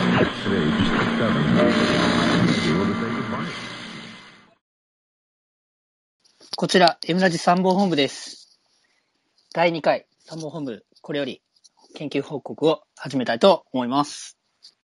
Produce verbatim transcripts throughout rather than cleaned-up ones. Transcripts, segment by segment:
こちら、エムラジ参謀本部です。だいにかい参謀本部、これより研究報告を始めたいと思います。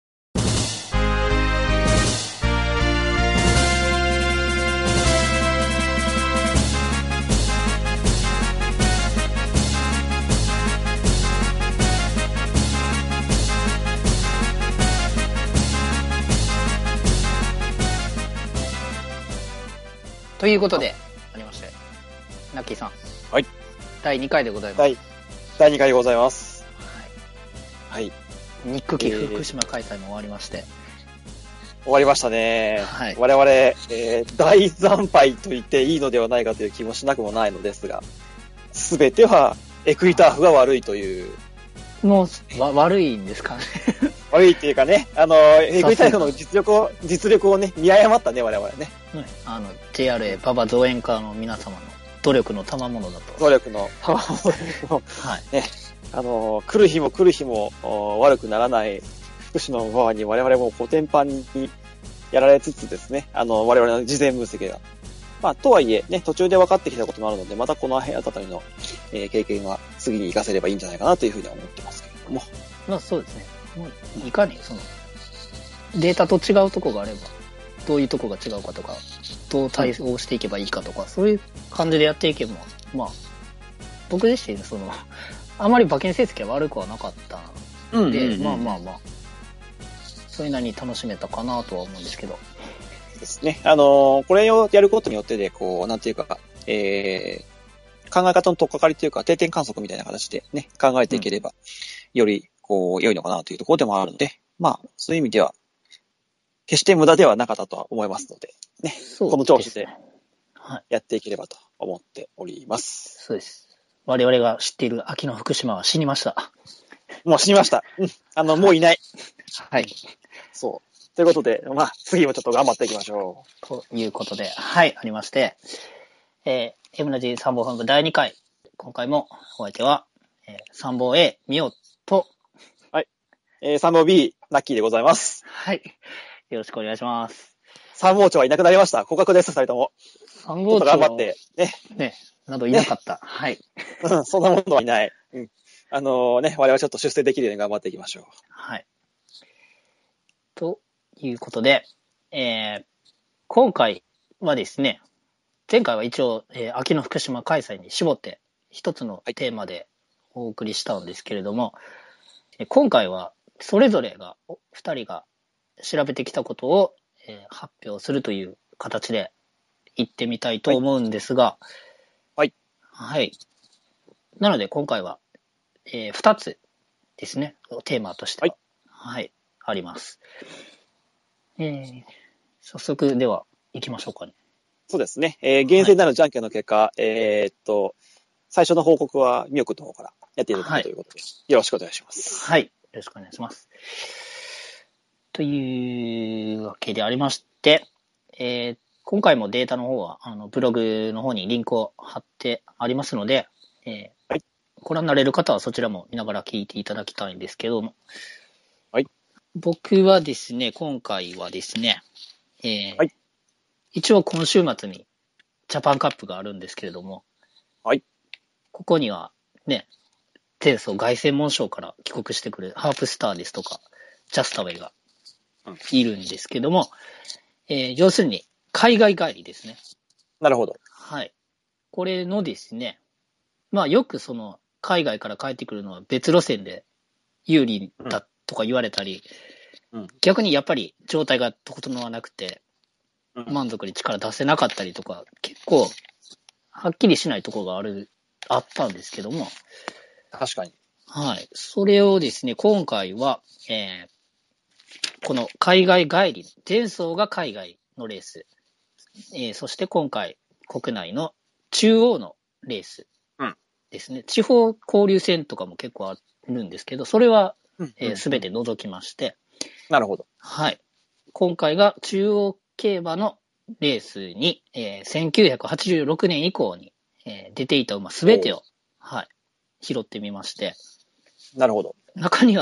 ということで、ありまして、ナッキーさん。 はい。 だいにかいでございます。 だい、だいにかいでございます。はい。はい。 ニック期福島開催も終わりまして。 終わりましたね。 はい。 我々、えー、大惨敗と言っていいのではないかという気もしなくもないのですが、すべてはエクイターフが悪いという。 もう、わ、悪いんですかね。 悪いっていうかね、あの、エクイターフの実力を、実力をね、見誤ったね、我々ね。 はい。あの、ジェイアールエー 馬場造園家の皆様の努力の賜物だと。 努力の賜物。はい。ね。あの、来る日も来る日も悪くならない福島の側に我々もコテンパンにやられつつですね、あの、我々の事前分析が。まあ、とはいえ、ね、途中で分かってきたこともあるので、またこの辺あたりの、えー、経験は次に活かせればいいんじゃないかなというふうには思ってますけれども。 まあ、そうですね。もういかに、その、データと違うとこがあれば、どういうとこが違うかとか、どう対応していけばいいかとか、そういう感じでやっていけば、まあ、僕自身、その、あまり馬券成績は悪くはなかったので、うんうんうん、まあまあまあ、それなりに楽しめたかなとは思うんですけど。 ですね。あのー、これをやることによってで、こう、なんていうか、えー、考え方の取っかかりというか、定点観測みたいな形でね、考えていければ、うん、より、こう、良いのかなというところでもあるので、まあ、そういう意味では、決して無駄ではなかったとは思いますので、ね、そうですね、この調子で、やっていければと思っております。 そうです。我々が知っている秋の福島は死にました。 もう死にました。うん。あの、もういない。 はい。 そう。ということで、まあ、次もちょっと頑張っていきましょう。ということで、はい、ありまして、えー、エムラジ参謀本部だいにかい、今回もお相手は、えー、参謀 A、ミオと、 はい。えー、参謀 B、ナッキーでございます。 はい。よろしくお願いします。 参謀長はいなくなりました。降格です、二人とも。 参謀長。 ちょっと頑張って、ね。 ね。などいなかった。ね、はい。 うん、そんなものはいない。うん。あのー、ね、我々はちょっと出世できるように頑張っていきましょう。 はい。ということで、えー、今回はですね、前回は一応、えー、秋の福島開催に絞って一つのテーマでお送りしたんですけれども、はい、今回はそれぞれが、二人が調べてきたことを、えー、発表するという形で行ってみたいと思うんですが、 はい。 はい。なので今回は、えー、二つですね、テーマとしては、はい、はい、あります。えー、早速では行きましょうかね。 そうですね。えー、厳正なるじゃんけんの結果、はい、えー、っと、最初の報告はミオ君の方からやっていただくということで、はい、よろしくお願いします。 はい。よろしくお願いします。というわけでありまして、えー、今回もデータの方は、あの、ブログの方にリンクを貼ってありますので、えーはい、ご覧になれる方はそちらも見ながら聞いていただきたいんですけども、 はい。 僕はですね、今回はですね、えーはい、一応今週末にジャパンカップがあるんですけれども、 はい。 ここにはね、前走凱旋門賞から帰国してくるハープスターですとか、ジャスタウェイがいるんですけども、うん、えー、要するに海外帰りですね。 なるほど。 はい。これのですね、まあよくその海外から帰ってくるのは別路線で有利だとか言われたり、うん、逆にやっぱり状態が整わなくて、満足に力出せなかったりとか、結構はっきりしないところがある、あったんですけども。 確かに。 はい。それをですね、今回は、えー、この海外帰り、前走が海外のレース、えー、そして今回国内の中央のレースですね。うん、地方交流戦とかも結構あるんですけど、それはすべ、えー、て除きまして、 なるほど。 はい。今回が中央競馬のレースに、えー、せんきゅうひゃくはちじゅうろくねん以降に、えー、出ていた馬すべてを、はい、拾ってみまして。 なるほど。 中には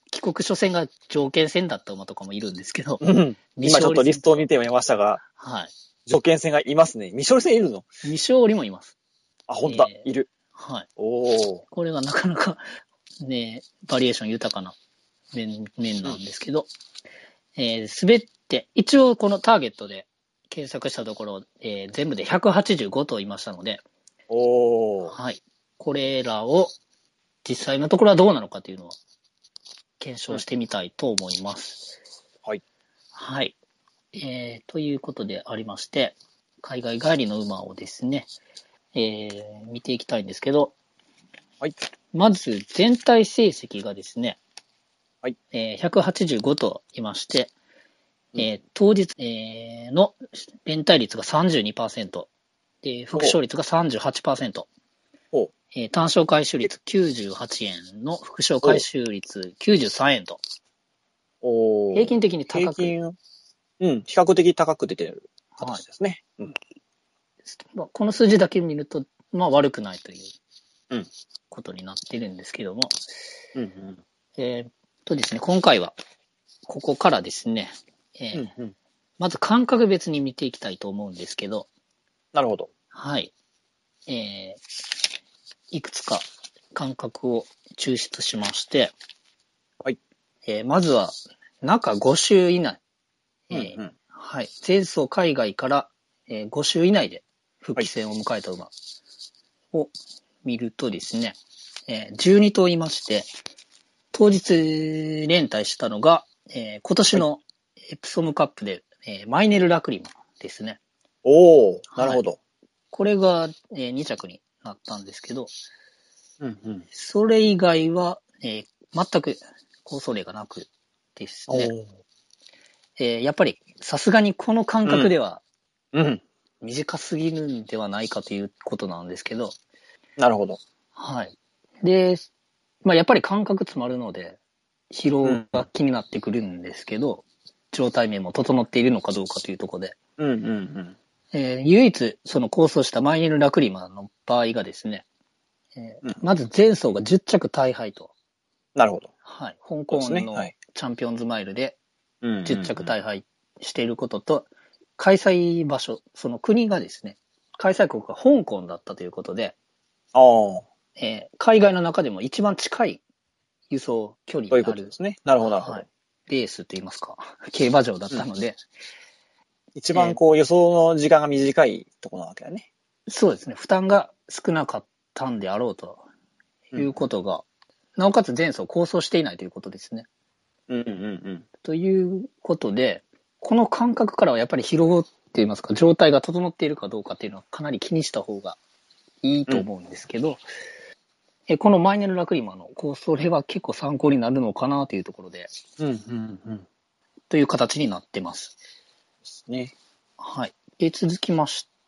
帰国初戦が条件戦だった馬とかもいるんですけど、 うん。今ちょっとリストを見てみましたが、 はい。 条件戦がいますね。未勝利戦いるの？ 未勝利もいます。 あ、ほんとだ、 えーいる。 はい。 おー。 これがなかなか、ね、バリエーション豊かな面、面なんですけど、す、えー、べて、一応このターゲットで検索したところ、えー、全部でひゃくはちじゅうご頭いましたので、 おー。 はい。これらを実際のところはどうなのかというのを検証してみたいと思います。 うん、はい。 はい。えー、ということでありまして、海外帰りの馬をですね、えー、見ていきたいんですけど、 はい。 まず全体成績がですね、 はい。 えー、ひゃくはちじゅうご頭いまして、 うん、 えー、当日、えー、の連帯率が さんじゅうにパーセント、で、副勝率が さんじゅうはちパーセント、 ほう。 えー、単勝回収率きゅうじゅうはちえんの副勝回収率きゅうじゅうさんえんと、 おー。 平均的に高く。 平均、うん、比較的高く出てる形ですね。はい、うん。 まあ、この数字だけ見ると、まあ悪くないといううん。 ことになってるんですけども、 うんうん。 えー、っとですね、今回は、ここからですね、えーうんうん、 まず感覚別に見ていきたいと思うんですけど、 なるほど。 はい。えー、いくつか感覚を抽出しまして、 はい。 えー、まずは、中ご週以内、えーうんうん、 はい。前走海外から、えー、ご週以内で復帰戦を迎えた馬を見るとですね、えー、じゅうに頭いまして、当日連帯したのが、えー、今年のエプソムカップで、えー、マイネル・ラクリマですね。 おー、なるほど。はい、 これが、えー、に着になったんですけど、 うんうん、 それ以外は、えー、全く構想例がなくですね。えー、やっぱりさすがにこの感覚では短すぎるんではないかということなんですけど。 なるほど。 はい。で、まあやっぱり感覚詰まるので、疲労が気になってくるんですけど、うん、状態面も整っているのかどうかというところで。 うんうんうんえー、唯一その構想したマイネル・ラクリマの場合がですね、えーうん、まず前走がじゅっ着大敗と。 なるほど。 はい。香港のチャンピオンズマイルでじゅっ着大敗していることと、開催場所、その国がですね、開催国が香港だったということで、 あえー、海外の中でも一番近い輸送距離になる。 そういうことですね。なるほど、なるほど。はい、 レースといいますか、競馬場だったので。うん、 一番こう、輸送の時間が短いところなわけだね。 そうですね。負担が少なかったんであろうということが、うん、なおかつ前走構想していないということですね。 うんうんうん。 ということで、この感覚からはやっぱり疲労って言いますか、状態が整っているかどうかっていうのはかなり気にした方がいいと思うんですけど、うん、えこのマイネル・ラクリマの構想例は結構参考になるのかなというところで、 うんうんうん、 という形になってます。 ですね。 はい。で、続きまして、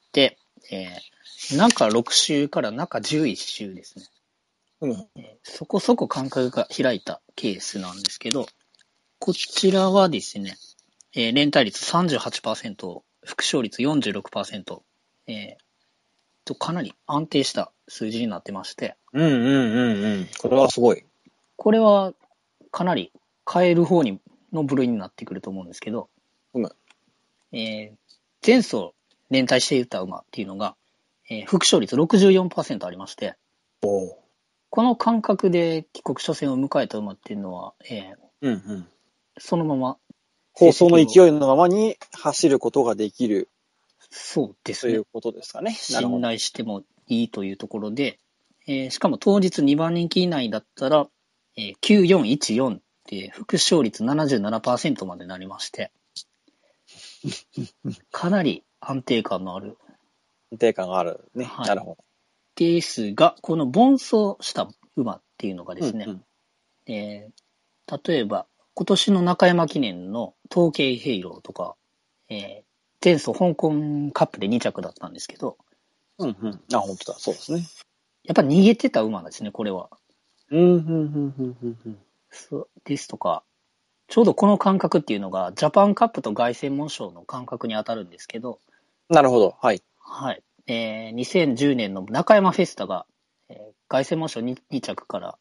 えー、中ろく週から中じゅういち週ですね。 うんえー、そこそこ間隔が開いたケースなんですけど、こちらはですね、えー、連帯率 さんじゅうはちパーセント、副勝率 よんじゅうろくパーセント、えー、とかなり安定した数字になってまして。 うんうんうんうん。これはすごい。 これはかなり変える方にの部類になってくると思うんですけど、 うん、 えー、前走連帯していた馬っていうのが、えー、副勝率 ろくじゅうよんパーセント ありまして、 おこの感覚で帰国初戦を迎えた馬っていうのは、えーうんうん、 そのまま放送の勢いのままに走ることができる。 そうですね。 ということですかね。 信頼してもいいというところで、えー、しかも当日にばん人気以内だったら、えー、きゅうよんいちよんって副勝率 ななじゅうななパーセント までなりまして、かなり安定感のある。 安定感があるね。はい、なるほど。 ですが、この凡走した馬っていうのがですね、うんうんえー、例えば今年の中山記念の東京ヘイローとか、えー、前走香港カップでに着だったんですけど、 うんうん。あ、本当だ。そうですね。 やっぱ逃げてた馬ですね、これは。 うん、うん、うん、うん、うん。 そうですとか、ちょうどこの感覚っていうのが、ジャパンカップと凱旋門賞の感覚に当たるんですけど。 なるほど。はい。 はい。えー、にせんじゅうねんの中山フェスタが、えー、凱旋門賞 2, に着から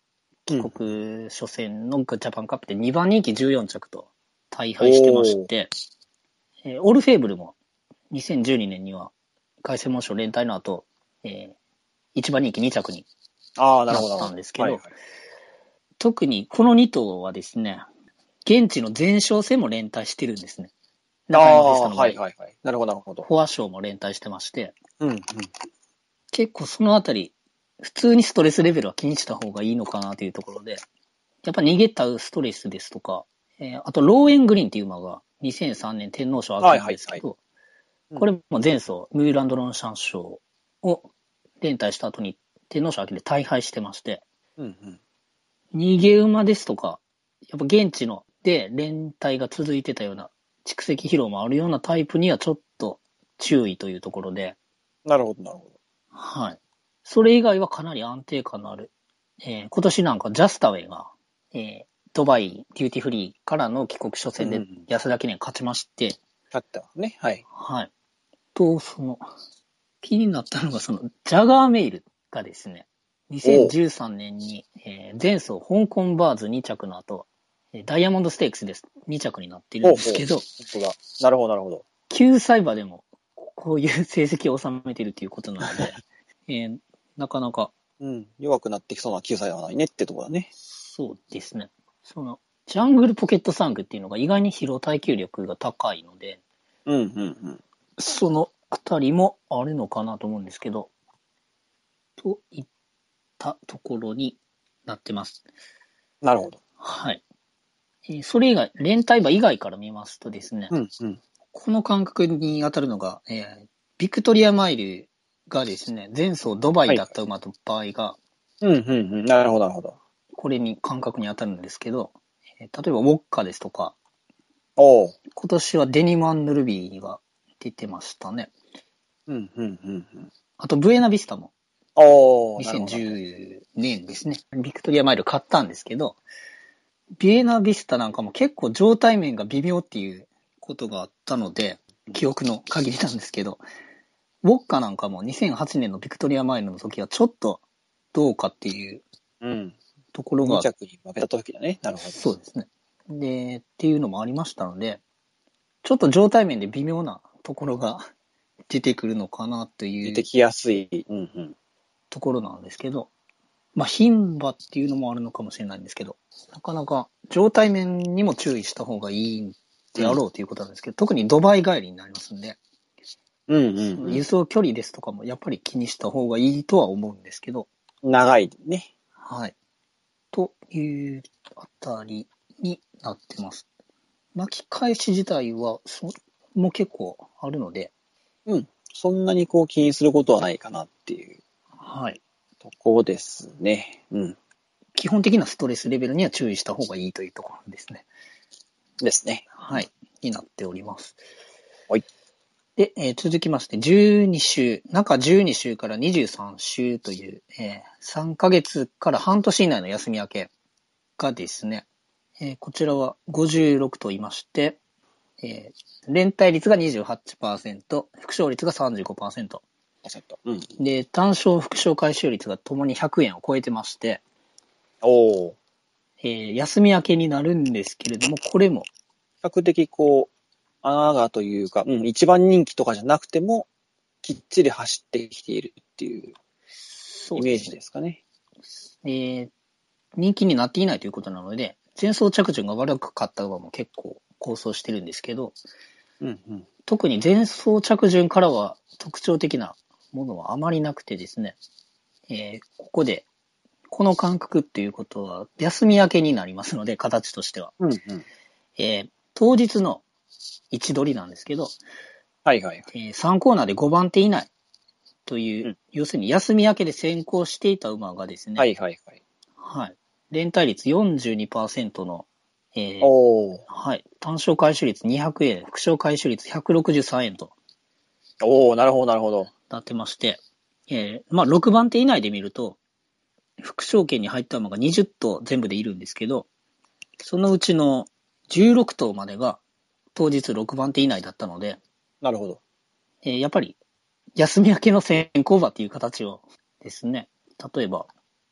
帰国初戦のジャパンカップでにばん人気じゅうよん着と大敗してまして、えー、オールフェーブルもにせんじゅうにねんには凱旋門賞連帯の後、えー、いちばん人気に着になったんですけど、はいはい、特にこのに頭はですね、現地の前哨戦も連帯してるんですね。 中山フェスタの場合。はいはいはい。なるほどなるほど。 フォア賞も連帯してまして、 うんうん、 結構そのあたり、普通にストレスレベルは気にした方がいいのかなというところで、やっぱ逃げたストレスですとか、えー、あとローエングリーンっていう馬がにせんさんねん天皇賞あったんですけど、はいはいはい、これも前走、ムーランドロンシャン賞を連帯した後に天皇賞明けで大敗してまして、 うんうん、 逃げ馬ですとか、やっぱ現地ので連帯が続いてたような蓄積疲労もあるようなタイプにはちょっと注意というところで。 なるほど、なるほど。 はい。それ以外はかなり安定感のある。えー、今年なんかジャスタウェイが、えー、ドバイデューティフリーからの帰国初戦で安田記念勝ちまして。 勝ったわね。はい。 はい。と、その、気になったのがその、ジャガーメイルがですね、にせんじゅうさんねんに、えー、前走香港バーズに着の後、ダイヤモンドステークスです。に着になっているんですけど。 ほうほう、本当だ。なるほど、なるほど。 きゅうさい馬でも、こういう成績を収めているということなので、えー、なかなか。 うん。弱くなってきそうなきゅうさいではないねってところだね。 そうですね。その、ジャングルポケットサンクっていうのが意外に疲労耐久力が高いので、 うんうんうん。 そのあたりもあるのかなと思うんですけど、といったところになってます。 なるほど。 はい。えー、それ以外、連帯馬以外から見ますとですね、 うんうん、 この感覚に当たるのが、えー、ビクトリアマイルがですね、前走ドバイだった馬と場合が、 はい、うんうんうん、なるほどなるほど。 これに感覚に当たるんですけど、えー、例えばウォッカですとか、 お今年はデニム&ルビーが出てましたね。 うんうんうんうん。 あとブエナビスタも、 おにせんじゅうねんですね。ビクトリアマイル買ったんですけど、ビエナビスタなんかも結構状態面が微妙っていうことがあったので、記憶の限りなんですけど、ウォッカなんかもにせんはちねんのビクトリアマイルの時はちょっとどうかっていうところが、 うん、に着に負けた時だね。なるほど。 そうですね。で、っていうのもありましたので、ちょっと状態面で微妙なところが出てくるのかなという。 出てきやすい、うんうん、 ところなんですけど、まあ、牝馬っていうのもあるのかもしれないんですけど、なかなか状態面にも注意した方がいいであろうということなんですけど、うん、特にドバイ帰りになりますんで、 うんうんうん、その輸送距離ですとかもやっぱり気にした方がいいとは思うんですけど。 長いね。 はい。というあたりになってます。巻き返し自体は、そ、もう結構あるので。 うん。そんなにこう気にすることはないかなっていう。 はい。 とこですね。うん。 基本的なストレスレベルには注意した方がいいというところですね。 ですね。 はい。になっております。 はい。 で、えー、続きまして、じゅうに週、中じゅうに週からにじゅうさん週という、えー、さんかげつから半年以内の休み明けがですね、えー、こちらはごじゅうろくと言いまして、えー、連帯率が にじゅうはちパーセント、副賞率が さんじゅうごパーセント。 うん、 で、単勝副賞回収率がともにひゃくえんを超えてまして、 おー。 えー、休み明けになるんですけれども、これも。 比較的こう、穴がというか、うん、一番人気とかじゃなくても、きっちり走ってきているっていうイメージですかね。 えー、人気になっていないということなので、前走着順が悪く勝った馬も結構構想してるんですけど、 うんうん、 特に前走着順からは特徴的なものはあまりなくてですね、えー、ここで、この感覚っていうことは休み明けになりますので、形としては。 うんうん、 えー、当日の位置取りなんですけど、 はいはいはい、 えー、さんコーナーでごばん手以内という、うん、要するに休み明けで先行していた馬がですね、 はいはいはい。 はい。連帯率 よんじゅうにパーセント の、えー、 おー。 はい。単勝回収率にひゃくえん、副賞回収率ひゃくろくじゅうさんえんと。 おー、なるほどなるほど。 なってまして、えー、まあろくばん手以内で見ると、副賞券に入った馬がにじゅっ頭全部でいるんですけど、そのうちのじゅうろく頭までが当日ろくばん手以内だったので、 なるほど。 えー、やっぱり休み明けの先行馬っていう形をですね、例えば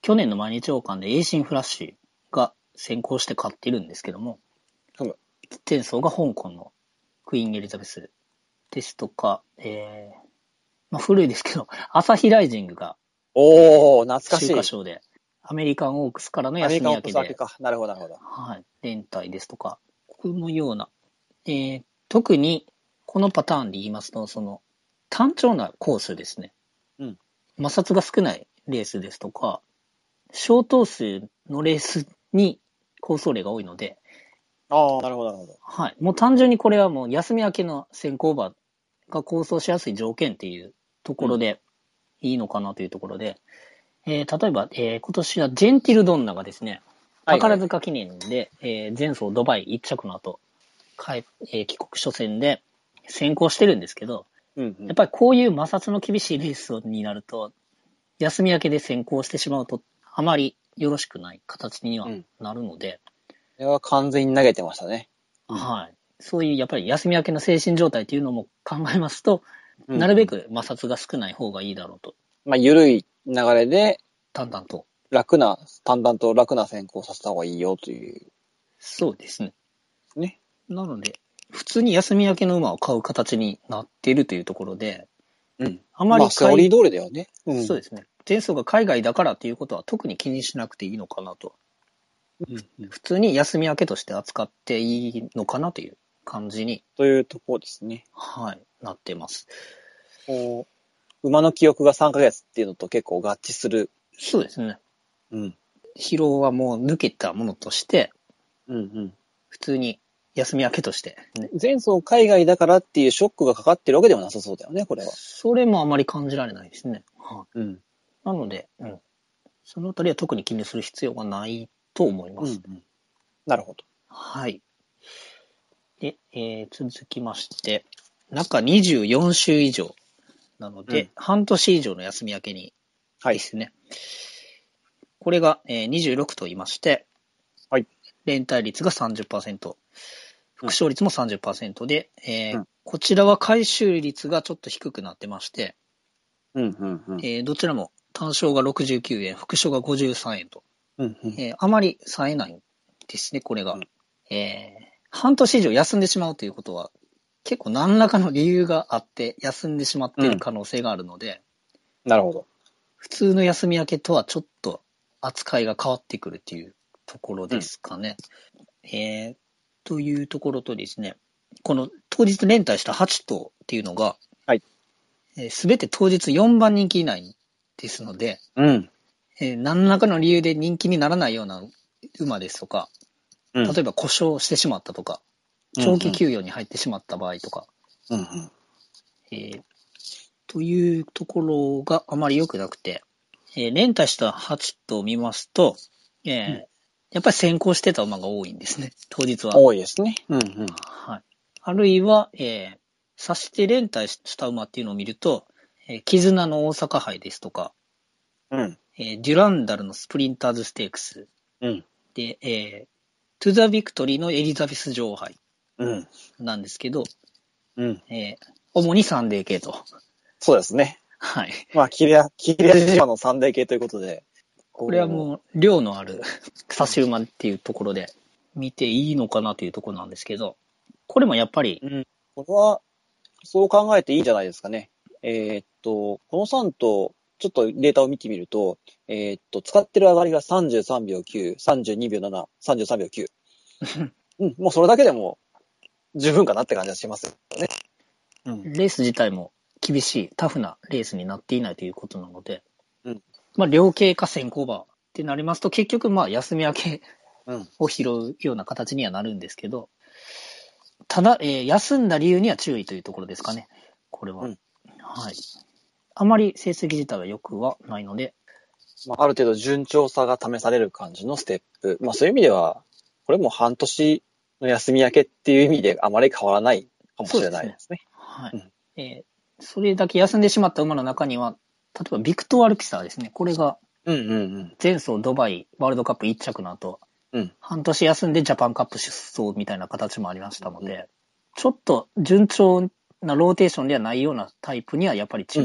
去年の毎日王冠でエイシンフラッシュが先行して勝っているんですけども、 うん前走が香港のクイーンエリザベスですとか、えー、まあ古いですけど、朝日ライジングがおー、懐かしい。 秋華賞で、アメリカンオークスからの休み明けで、 アメリカンオークス明けか。なるほど、なるほど。 はい、連帯ですとか、このような、えー、特にこのパターンで言いますと、その単調なコースですね。 うん。 摩擦が少ないレースですとか、小頭数のレースに好走例が多いので、 ああ、なるほど、なるほど。 はい。もう単純にこれはもう休み明けの先行馬が好走しやすい条件っていうところでいいのかなというところで、うん、えー、例えば、えー、今年はジェンティルドンナがですね、宝塚記念で、えー、前走ドバイ一着の後、帰えー、帰国初戦で先行してるんですけど、 うんうん、 やっぱりこういう摩擦の厳しいレースになると、休み明けで先行してしまうと、あまりよろしくない形にはなるので。 これは完全に投げてましたね。 はい。そういうやっぱり休み明けの精神状態というのも考えますと、うんうん、なるべく摩擦が少ない方がいいだろうと。 まあ、緩い流れで、 淡々と。 楽な、淡々と楽な先行させた方がいいよという。 そうですね。 ね。 なので、普通に休み明けの馬を買う形になっているというところで、 うん。 あまり、 まあ、セオリー通りだよね。 うん、そうですね。前走が海外だからということは特に気にしなくていいのかなと。うんうん、普通に休み明けとして扱っていいのかなという感じに。 というところですね。 はい、なってます。 こう、馬の記憶がさんかげつっていうのと結構合致する。 そうですね。 うん。 疲労はもう抜けたものとして、 うんうん。 普通に休み明けとして、 ね。前走海外だからっていうショックがかかってるわけでもなさそうだよね、これは。 それもあまり感じられないですね。 はい、うん。 なので、うん。そのあたりは特に気にする必要がないと思います。 うんうん、なるほど。 はい。で、えー、続きまして、中にじゅうよん週以上なので、うん、半年以上の休み明けにですね。はい、これが、えー、にじゅうろくと言いまして、 はい、 連帯率が さんじゅっパーセント、副勝率も さんじゅっパーセント で、えーうん、 こちらは回収率がちょっと低くなってまして、 うんうんうんえー、どちらも単勝がろくじゅうきゅうえん、副賞がごじゅうさんえんと、 うんうんえー、あまり冴えないんですね、これが。うん、えー、半年以上休んでしまうということは、結構何らかの理由があって休んでしまっている可能性があるので、 うん、なるほど。 普通の休み明けとはちょっと扱いが変わってくるというところですかね。うん、えー、というところとですね、この当日連帯したはち頭っていうのが、 はい。 すべ、えー、て当日よんばん人気以内ですので、 うん。 えー、何らかの理由で人気にならないような馬ですとか、うん、例えば故障してしまったとか、長期休養に入ってしまった場合とか、 うんうんえー、というところがあまり良くなくて、えー、連帯したはち頭を見ますと、えーうん、やっぱり先行してた馬が多いんですね、当日は。 多いですね。うんうん。 はい。あるいは、えー、差して連帯した馬っていうのを見ると、えー、絆の大阪杯ですとか、 うん。 えー、デュランダルのスプリンターズステークス。 うん。 で、えー、トゥザビクトリーのエリザベス女王杯。 うん。 なんですけど、 うん。 えー、主にサンデー系と。 そうですね。 はい。 まあ、切れ、切れ味馬のサンデー系ということで。 これはもう、量のある差し馬っていうところで見ていいのかなというところなんですけど、これもやっぱり。 うん。これは、そう考えていいんじゃないですかね。えー、っと、このさん頭、ちょっとデータを見てみると、えー、っと、使ってる上がりがさんじゅうさんびょうきゅう、さんじゅうにびょうなな、さんじゅうさんびょうきゅう。うん、もうそれだけでも十分かなって感じがしますよね。 うん。レース自体も厳しい、タフなレースになっていないということなので、 うん。 まあ、両系か先行馬ってなりますと、結局、まあ、休み明けを拾うような形にはなるんですけど、ただ、えー、休んだ理由には注意というところですかね。これは。うん、はい。あまり成績自体は良くはないので。 まあ、ある程度順調さが試される感じのステップ。まあ、そういう意味では、これも半年の休み明けっていう意味であまり変わらないかもしれないですね。 そうですね。はい。うん、えー、それだけ休んでしまった馬の中には、例えばビクトー・アルキサーですね。これが、 うんうんうん。 前走ドバイワールドカップいっ着の後、うん、半年休んでジャパンカップ出走みたいな形もありましたので、うん、ちょっと順調なローテーションではないようなタイプにはやっぱり注意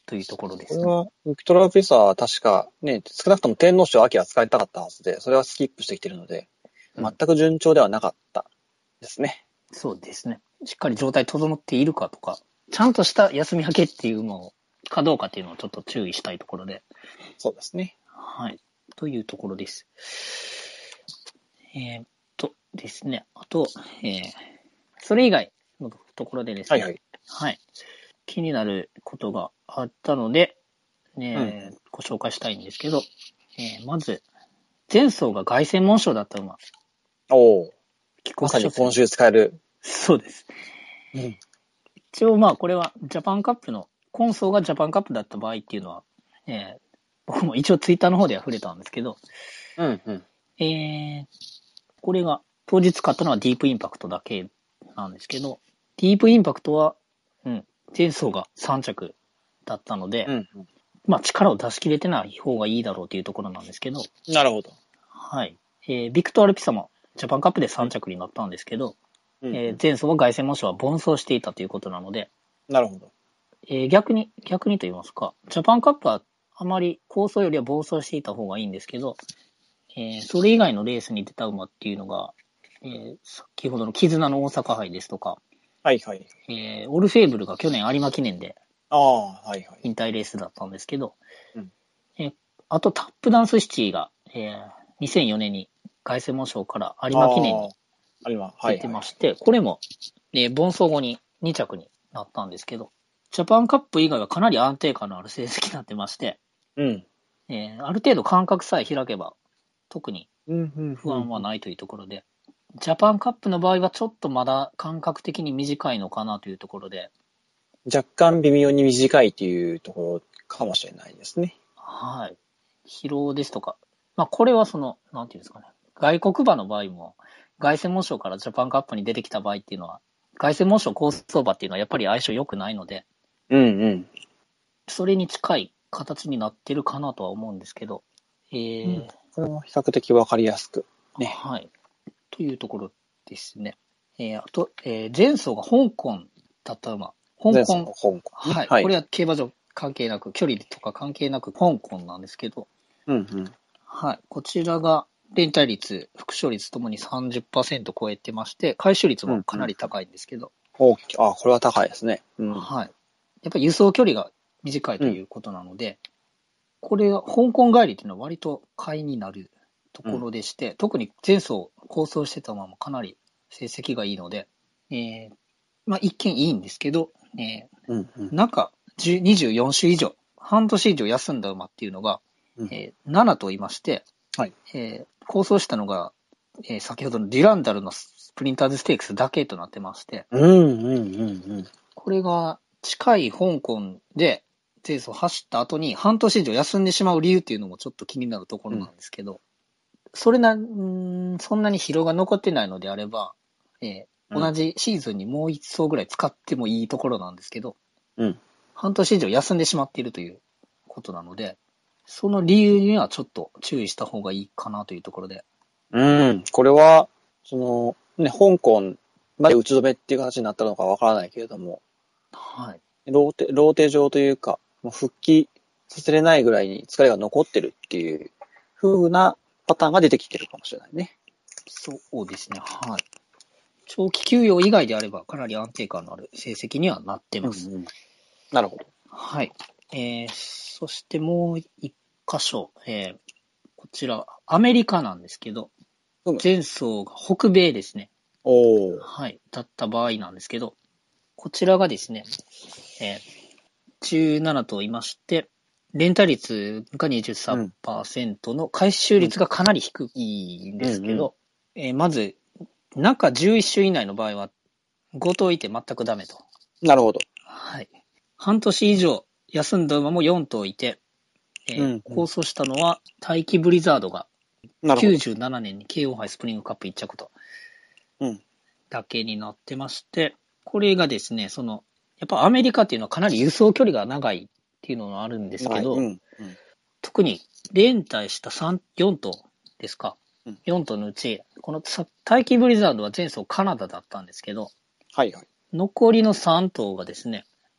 というところですね。 これは、ビクトラ・ペサは確かね、少なくとも天皇賞秋は使いたかったはずで、それはスキップしてきてるので、 うん全く順調ではなかったですね。 そうですね。しっかり状態整っているかとか、ちゃんとした休み明けっていうのを、かどうかっていうのをちょっと注意したいところで。 そうですね。 はい。というところです。えー、っとですね。あと、えー、それ以外のところでですね。 はいはい。 はい。気になることがあったので、 うんねご紹介したいんですけど、えー、まず、前走が凱旋門賞だった馬。 おお。 帰ま国初戦。 さに今週使える。 そうです。 うん。 一応まあこれはジャパンカップの、今走がジャパンカップだった場合っていうのは、えー、僕も一応ツイッターの方では触れたんですけど、 うんうん。 えー、これが当日買ったのはディープインパクトだけなんですけど、ディープインパクトは、うん、前走がさん着だったので、 うんうん。 まあ力を出し切れてない方がいいだろうというところなんですけど、 なるほど。 はい。えー、ビクトールピサもジャパンカップでさん着になったんですけど、 うんうん、 えー、前走は凱旋門賞は奔走していたということなので、 なるほど。 えー、逆に、逆にと言いますか、ジャパンカップはあまり構想よりは暴走していた方がいいんですけど、えー、それ以外のレースに出た馬っていうのが、えー、先ほどの絆の大阪杯ですとか、 はいはい。 えー、オルフェーブルが去年有馬記念でああ、はいはい。 引退レースだったんですけど、 うんえー、あとタップダンスシティが、えー、にせんよねんに凱旋門賞から有馬記念に有馬、はい、 出てまして、はいはい、これも、えー、奔走後にに着になったんですけど、ジャパンカップ以外はかなり安定感のある成績になってまして、 うん。 えー、ある程度間隔さえ開けば、特に不不安はないというところで、ジャパンカップの場合はちょっとまだ感覚的に短いのかなというところで、 若干微妙に短いというところかもしれないですね。 はい。疲労ですとか、まあこれはその、なんていうんですかね、外国馬の場合も、凱旋門賞からジャパンカップに出てきた場合っていうのは、凱旋門賞高走馬っていうのはやっぱり相性良くないので、 うんうん。 それに近い形になってるかなとは思うんですけど、えー、うん、 これも比較的わかりやすく。ね。 はい。というところですね。えー、あと、えー、前走が香港だった馬。香港。 香港、ね、 はい。はい。これは競馬場関係なく、距離とか関係なく香港なんですけど、 うんうん。 はい。こちらが、連帯率、副賞率ともに さんじゅっパーセント 超えてまして、回収率もかなり高いんですけど。 うんうん、あ、これは高いですね。 うん、はい。やっぱり輸送距離が短いということなので、うん、これは、香港帰りというのは割と買いになるところでして、うん、特に前走構想してたままかなり成績がいいので、えー、まあ一見いいんですけど、えーうんうん、中にじゅうよん週以上、半年以上休んだ馬っていうのが、うん、えー、ななと言いまして、はいえー、構想したのが、えー、先ほどのデュランダルのスプリンターズステークスだけとなってまして、 うんうんうんうん、 これが近い香港で前走走った後に半年以上休んでしまう理由っていうのもちょっと気になるところなんですけど、うん、それな、んそんなに疲労が残ってないのであれば、えー、同じシーズンにもう一走ぐらい使ってもいいところなんですけど、うん、半年以上休んでしまっているということなので、その理由にはちょっと注意した方がいいかなというところで。 うん、これは、その、ね、香港まで打ち止めっていう形になったのかわからないけれども、 はい。 ローテ、ローテ上というか、もう復帰させれないぐらいに疲れが残ってるっていう風なパターンが出てきてるかもしれないね。 そうですね、はい。長期休養以外であればかなり安定感のある成績にはなってます。 うんうん、なるほど。 はい。えー、そしてもう一箇所、えー、こちら、アメリカなんですけど、うん、前走が北米ですね。 おー。 はい。だった場合なんですけど、こちらがですね、えー、じゅうななと言いまして、連帯率が にじゅうさんパーセント の回収率がかなり低いんですけど、うんうんうんえー、まず、中じゅういち週以内の場合は、ご頭いて全くダメと。 なるほど。 はい。半年以上休んだ馬もよん頭いて、えーうんうん、構想したのは、大気ブリザードが、きゅうじゅうななねんに ケーオー 杯スプリングカップいっ着と、うん、だけになってまして、これがですね、その、やっぱアメリカっていうのはかなり輸送距離が長いっていうのがあるんですけど、うんうん、特に連帯したさん、よん頭ですか、うん、よん頭のうち、この大気ブリザードは前走カナダだったんですけど、 はいはい、 残りのさん頭がですね、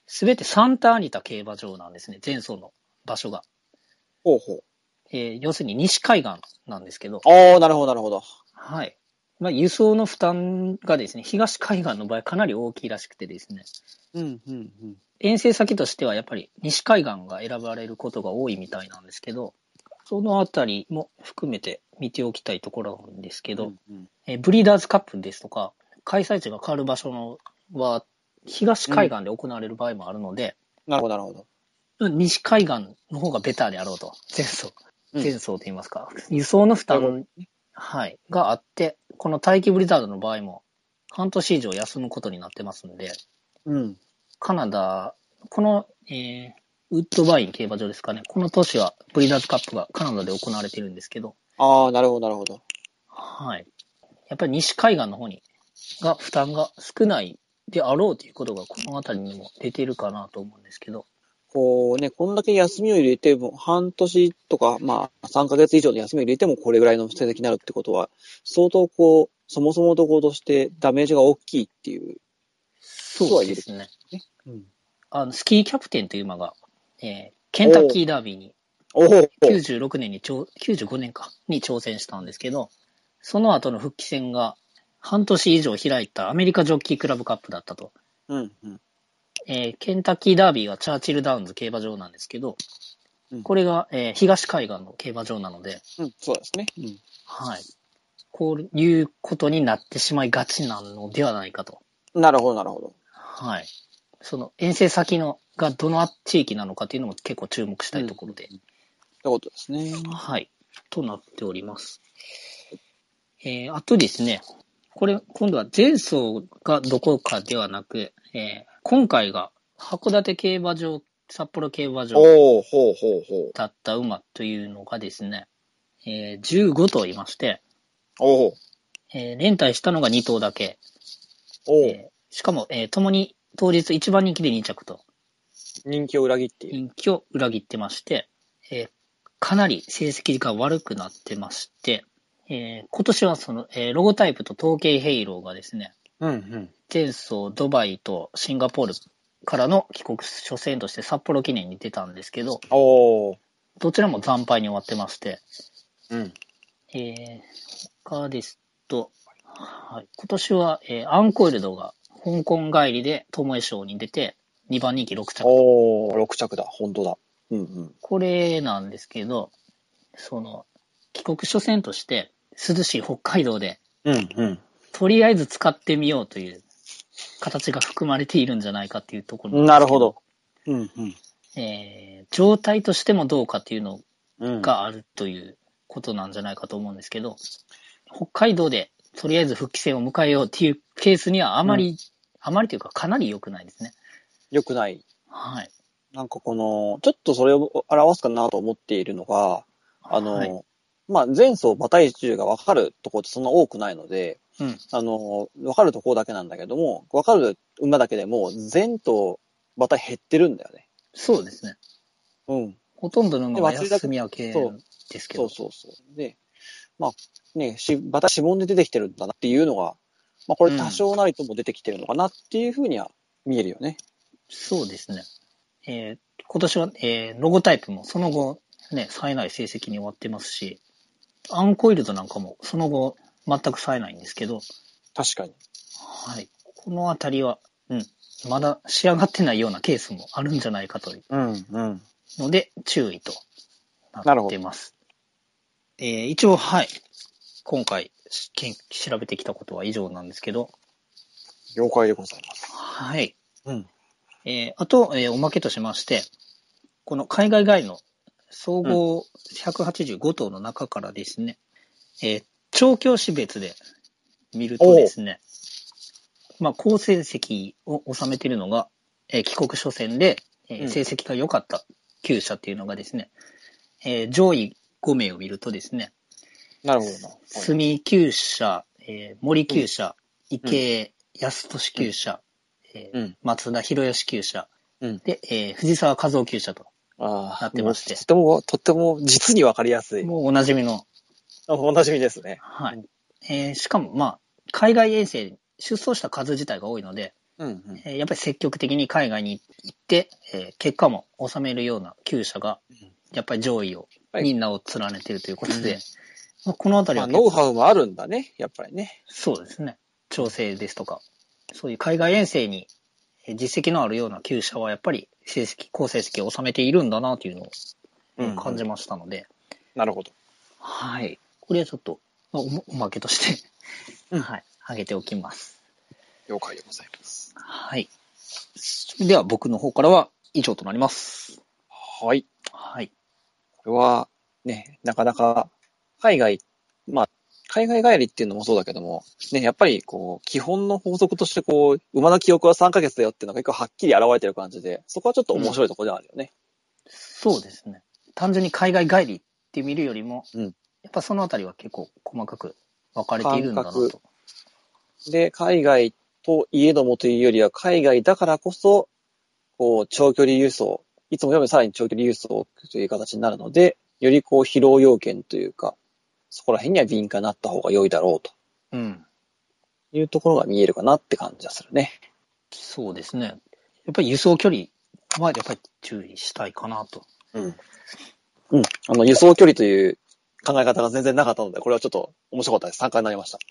すべてサンタアニタ競馬場なんですね、前走の場所が。 ほうほう。 えー要するに西海岸なんですけど、 ああ、なるほど、なるほど。 はい。まあ、輸送の負担がですね、東海岸の場合かなり大きいらしくてですね、 うん、うん、うん。 遠征先としてはやっぱり西海岸が選ばれることが多いみたいなんですけど、そのあたりも含めて見ておきたいところなんですけど、 うんうんえーブリーダーズカップですとか、開催地が変わる場所のは東海岸で行われる場合もあるので、 なるほど、なるほど。 西海岸の方がベターであろうと。前走。 うん前走と言いますか。輸送の負そういうこ担、はい、があって、この大気ブリザードの場合も半年以上休むことになってますんで、 うん。 カナダ、この、えー、ウッドバイン競馬場ですかね。この年はブリーダーズカップがカナダで行われているんですけど、 ああ、なるほど、なるほど。 はい。やっぱり西海岸の方に、が負担が少ないであろうということがこの辺りにも出ているかなと思うんですけど、 こうね、こんだけ休みを入れても、半年とか、まあ、さんかげつ以上の休みを入れてもこれぐらいの成績になるってことは、相当こう、そもそもところとしてダメージが大きいっていう。 そうですね。 うん。 あの、スキーキャプテンという馬が、えー、ケンタッキーダービーにおお。 きゅうじゅうろくねんにちょ、きゅうじゅうごねんか、に挑戦したんですけど、その後の復帰戦が半年以上開いたアメリカジョッキークラブカップだったと。 うんうん。 えー、ケンタッキーダービーはチャーチルダウンズ競馬場なんですけど、 うんこれが、えー東海岸の競馬場なので、 うん、そうですね。うん。 はい。こういうことになってしまいがちなのではないかと。 なるほど、なるほど。 はい。その遠征先のがどの地域なのかっていうのも結構注目したいところで。 うんってことですね。 はい。となっております。えー、あとですね、これ、今度は前走がどこかではなく、えー、今回が函館競馬場、札幌競馬場おお、ほうほうほう。 だった馬というのがですね、えー、じゅうご頭いまして、 おお。 えー、連帯したのがに頭だけ。 おお、 えー、しかも、えー、共に当日一番人気でに着と、 人気を裏切っている。 人気を裏切ってまして、えー、かなり成績が悪くなってまして、えー、今年はその、えー、ロゴタイプと統計ヘイローがですね、 うんうん。 前走ドバイとシンガポールからの帰国初戦として札幌記念に出たんですけど、 おお。 どちらも惨敗に終わってまして、 うん。 えー、他ですと、はい、今年は、えー、アンコイルドが香港帰りで巴賞に出てにばん人気ろく着。 おお、ろく着だ。本当だ。うんうん。 これなんですけど、その、帰国初戦として涼しい北海道で、 うんうん。 とりあえず使ってみようという形が含まれているんじゃないかっていうところなんですけど。 なるほど。うんうん。 えー、状態としてもどうかっていうのうん。 があるということなんじゃないかと思うんですけど、北海道でとりあえず復帰戦を迎えようっていうケースにはあまり、うん、あまりというかかなり良くないですね。 良くない。 はい。 なんかこの、ちょっとそれを表すかなと思っているのが、あの、はい、まあ、前走馬体重が分かるところってそんな多くないので、うん、あの、分かるところだけなんだけども、分かる馬だけでも前と馬体減ってるんだよね。 そうですね。 うん。 ほとんどの馬が休み明けですけど。 そうそうそう。で、まあ、ね、し、馬体しぼんで出てきてるんだなっていうのが、まあ、これ多少なりとも出てきてるのかなっていうふうには見えるよね。 うん、そうですね。えー、今年は、えー、ロゴタイプもその後、ね、冴えない成績に終わってますし、アンコイルドなんかもその後全く冴えないんですけど。 確かに。 はい。このあたりは、うん、まだ仕上がってないようなケースもあるんじゃないかという。 うんうん。 ので、注意となってます。えー、一応、はい。今回、調べてきたことは以上なんですけど。 了解でございます。 はい。 うん。 えー、あと、えー、おまけとしまして、この海外外の総合ひゃくはちじゅうご頭の中からですね、うん、えー、調教師別で見るとですね、まあ、好成績を収めているのが、えー、帰国初戦で、えー、成績が良かったきゅう社っていうのがですね、えー、上位ご名を見るとですね、 なるほど。 住きゅう社、えー、森きゅう社、うん、池康俊きゅう社、うんえー、松田博義きゅう社、うん、で、えー、藤沢和夫きゅう社となってまして。 とても、とっても実にわかりやすい。 もうおなじみの。 おなじみですね。 はい。えー、しかも、まあ、海外遠征、出走した数自体が多いので、 うんうん。 えーやっぱり積極的に海外に行って、えー結果も収めるようなきゅう社が、やっぱり上位を、 はいに名を連ねているということで、 うんまあ、このあたりまあ、 は結構、 ノウハウもあるんだね、やっぱりね。 そうですね、調整ですとか、そういう海外遠征にえー実績のあるようなきゅう社はやっぱり成績、好成績を収めているんだなというのを、えーうんうん感じましたので、 なるほど。 はい。これはちょっと、まあおまおまけとしてうんはい、あげておきます。 了解でございます。 はい。それでは僕の方からは以上となります。 はい。 はい。 これは、ね、なかなか、海外、まあ、海外帰りっていうのもそうだけども、ね、やっぱりこう、基本の法則としてこう、馬の記憶はさんかげつだよっていうのが結構はっきり現れてる感じで、そこはちょっと面白いところではあるよね。 そうですね。単純に海外帰りって見るよりも、 うん。 やっぱそのあたりは結構細かく分かれているんだな感と。 で、海外といえどもというよりは、海外だからこそ、こう、長距離輸送、いつもよりさらに長距離輸送という形になるので、よりこう、疲労要件というか、そこら辺には敏感になった方が良いだろうとうん。 いうところが見えるかなって感じがするね。 そうですね。やっぱり輸送距離はやっぱり注意したいかなと。 うん。うん。あの、輸送距離という考え方が全然なかったので、これはちょっと面白かったです。参加になりました。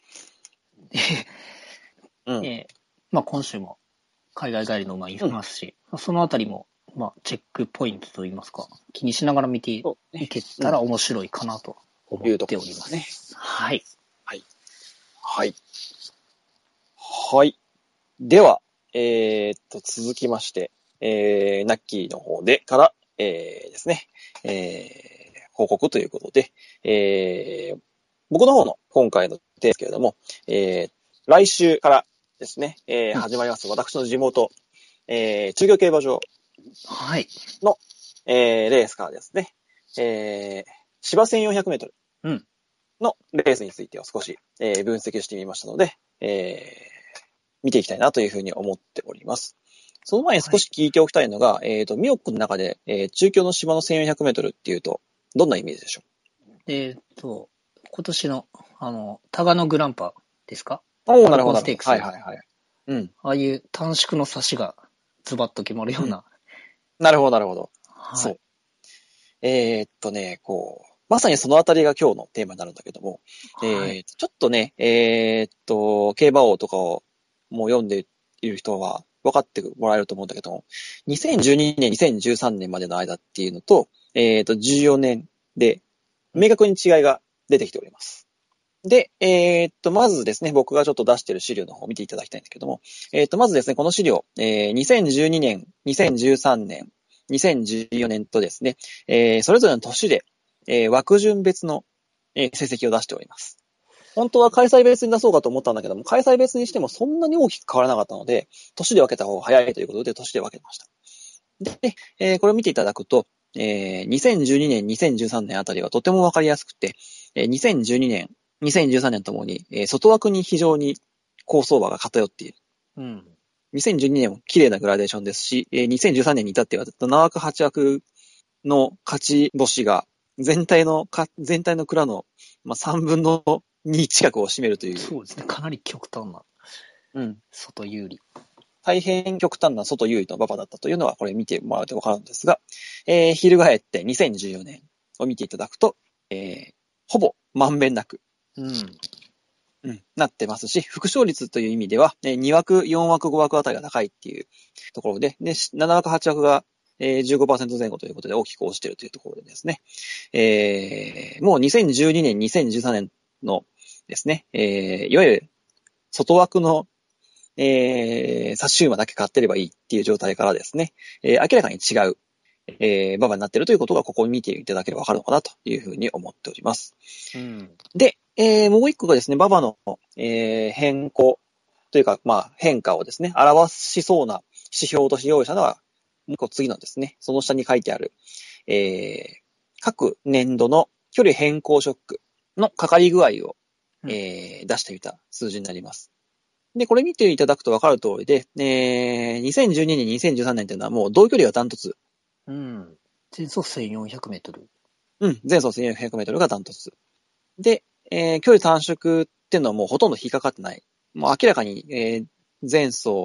うん。 えーまあ今週も海外帰りの馬いますし、うん、そのあたりも、まあチェックポイントといいますか、気にしながら見ていけたら面白いかなと思っております。ね、はい。 はい。はい。はい。では、えー、っと、続きまして、えー、ナッキーの方でから、えー、ですね、えー、報告ということで、えー、僕の方の今回のテーマですけれども、えー、来週からですね、えー、始まります、うん、私の地元、えー、中京競馬場はい。 の、えー、レースからですね、えー、芝せんよんひゃくメートルのレースについてを少し、えー、分析してみましたので、えー、見ていきたいなというふうに思っております。その前に少し聞いておきたいのが、はい、えっ、ー、と、ミオックの中で、えー、中京の芝のせんよんひゃくメートルっていうと、どんなイメージでしょう？ えっ、ー、と、今年の、あの、タガノグランパですか？ おー、なるほど。はいはいはい。 うん。ああいう短縮の差しがズバッと決まるような。 うん、なるほど、なるほど。 はい、 そう。えー、っとね、こう、まさにそのあたりが今日のテーマになるんだけども、はい、えー、ちょっとね、えー、っと、競馬王とかをもう読んでいる人は分かってもらえると思うんだけども、にせんじゅうにねん、にせんじゅうさんねんまでの間っていうのと、えー、っと、じゅうよねんで、明確に違いが出てきております。で、えー、っと、まずですね、僕がちょっと出している資料の方を見ていただきたいんですけども、えー、っと、まずですね、この資料、えー、にせんじゅうにねん、にせんじゅうさんねん、にせんじゅうよねんとですね、えー、それぞれの年で、えー、枠順別の、えー、成績を出しております。本当は開催別に出そうかと思ったんだけども、開催別にしてもそんなに大きく変わらなかったので、年で分けた方が早いということで、年で分けました。で、えー、これを見ていただくと、えー、にせんじゅうにねん、にせんじゅうさんねんあたりはとても分かりやすくて、えー、にせんじゅうにねん、にせんじゅうさんねんともに、えー、外枠に非常に高相場が偏っている。うん。にせんじゅうにねんも綺麗なグラデーションですし、えー、にせんじゅうさんねんに至ってはなな枠はち枠の勝ち星が全体のか、全体の蔵の、まあ、さんぶんのに近くを占めるという。 そうですね。かなり極端な。うん。外有利。 大変極端な外有利の馬場だったというのは、これ見てもらうとわかるんですが、えー、翻ってにせんじゅうよねんを見ていただくと、えー、ほぼまんべんなく、うん。うん、なってますし、副勝率という意味では、に枠、よん枠、ご枠あたりが高いっていうところで、でなな枠、はち枠がえー、じゅうごパーセント 前後ということで大きく落ちているというところでですね、えー、もうにせんじゅうにねん、にせんじゅうさんねんのですね、えー、いわゆる外枠の、えー、差し馬だけ買ってればいいっていう状態からですね、えー、明らかに違う、えー、馬場になっているということがここに見ていただければわかるのかなというふうに思っております。うん、で、えー、もう一個がですね、馬場の、えー、変更というか、まあ、変化をですね、表しそうな指標として用意したのは、もう一個次のですね、その下に書いてある、えー、各年度の距離変更ショックのかかり具合を、えー、出してみた数字になります。で、これ見ていただくと分かる通りで、えー、にせんじゅうにねん、にせんじゅうさんねんというのはもう同距離がダントツ。 うん。全走せんよんひゃくメートル。 うん、全走せんよんひゃくメートルがダントツ。で、えー、距離短縮っていうのはもうほとんど引っかかってない。もう明らかに、えー、前走、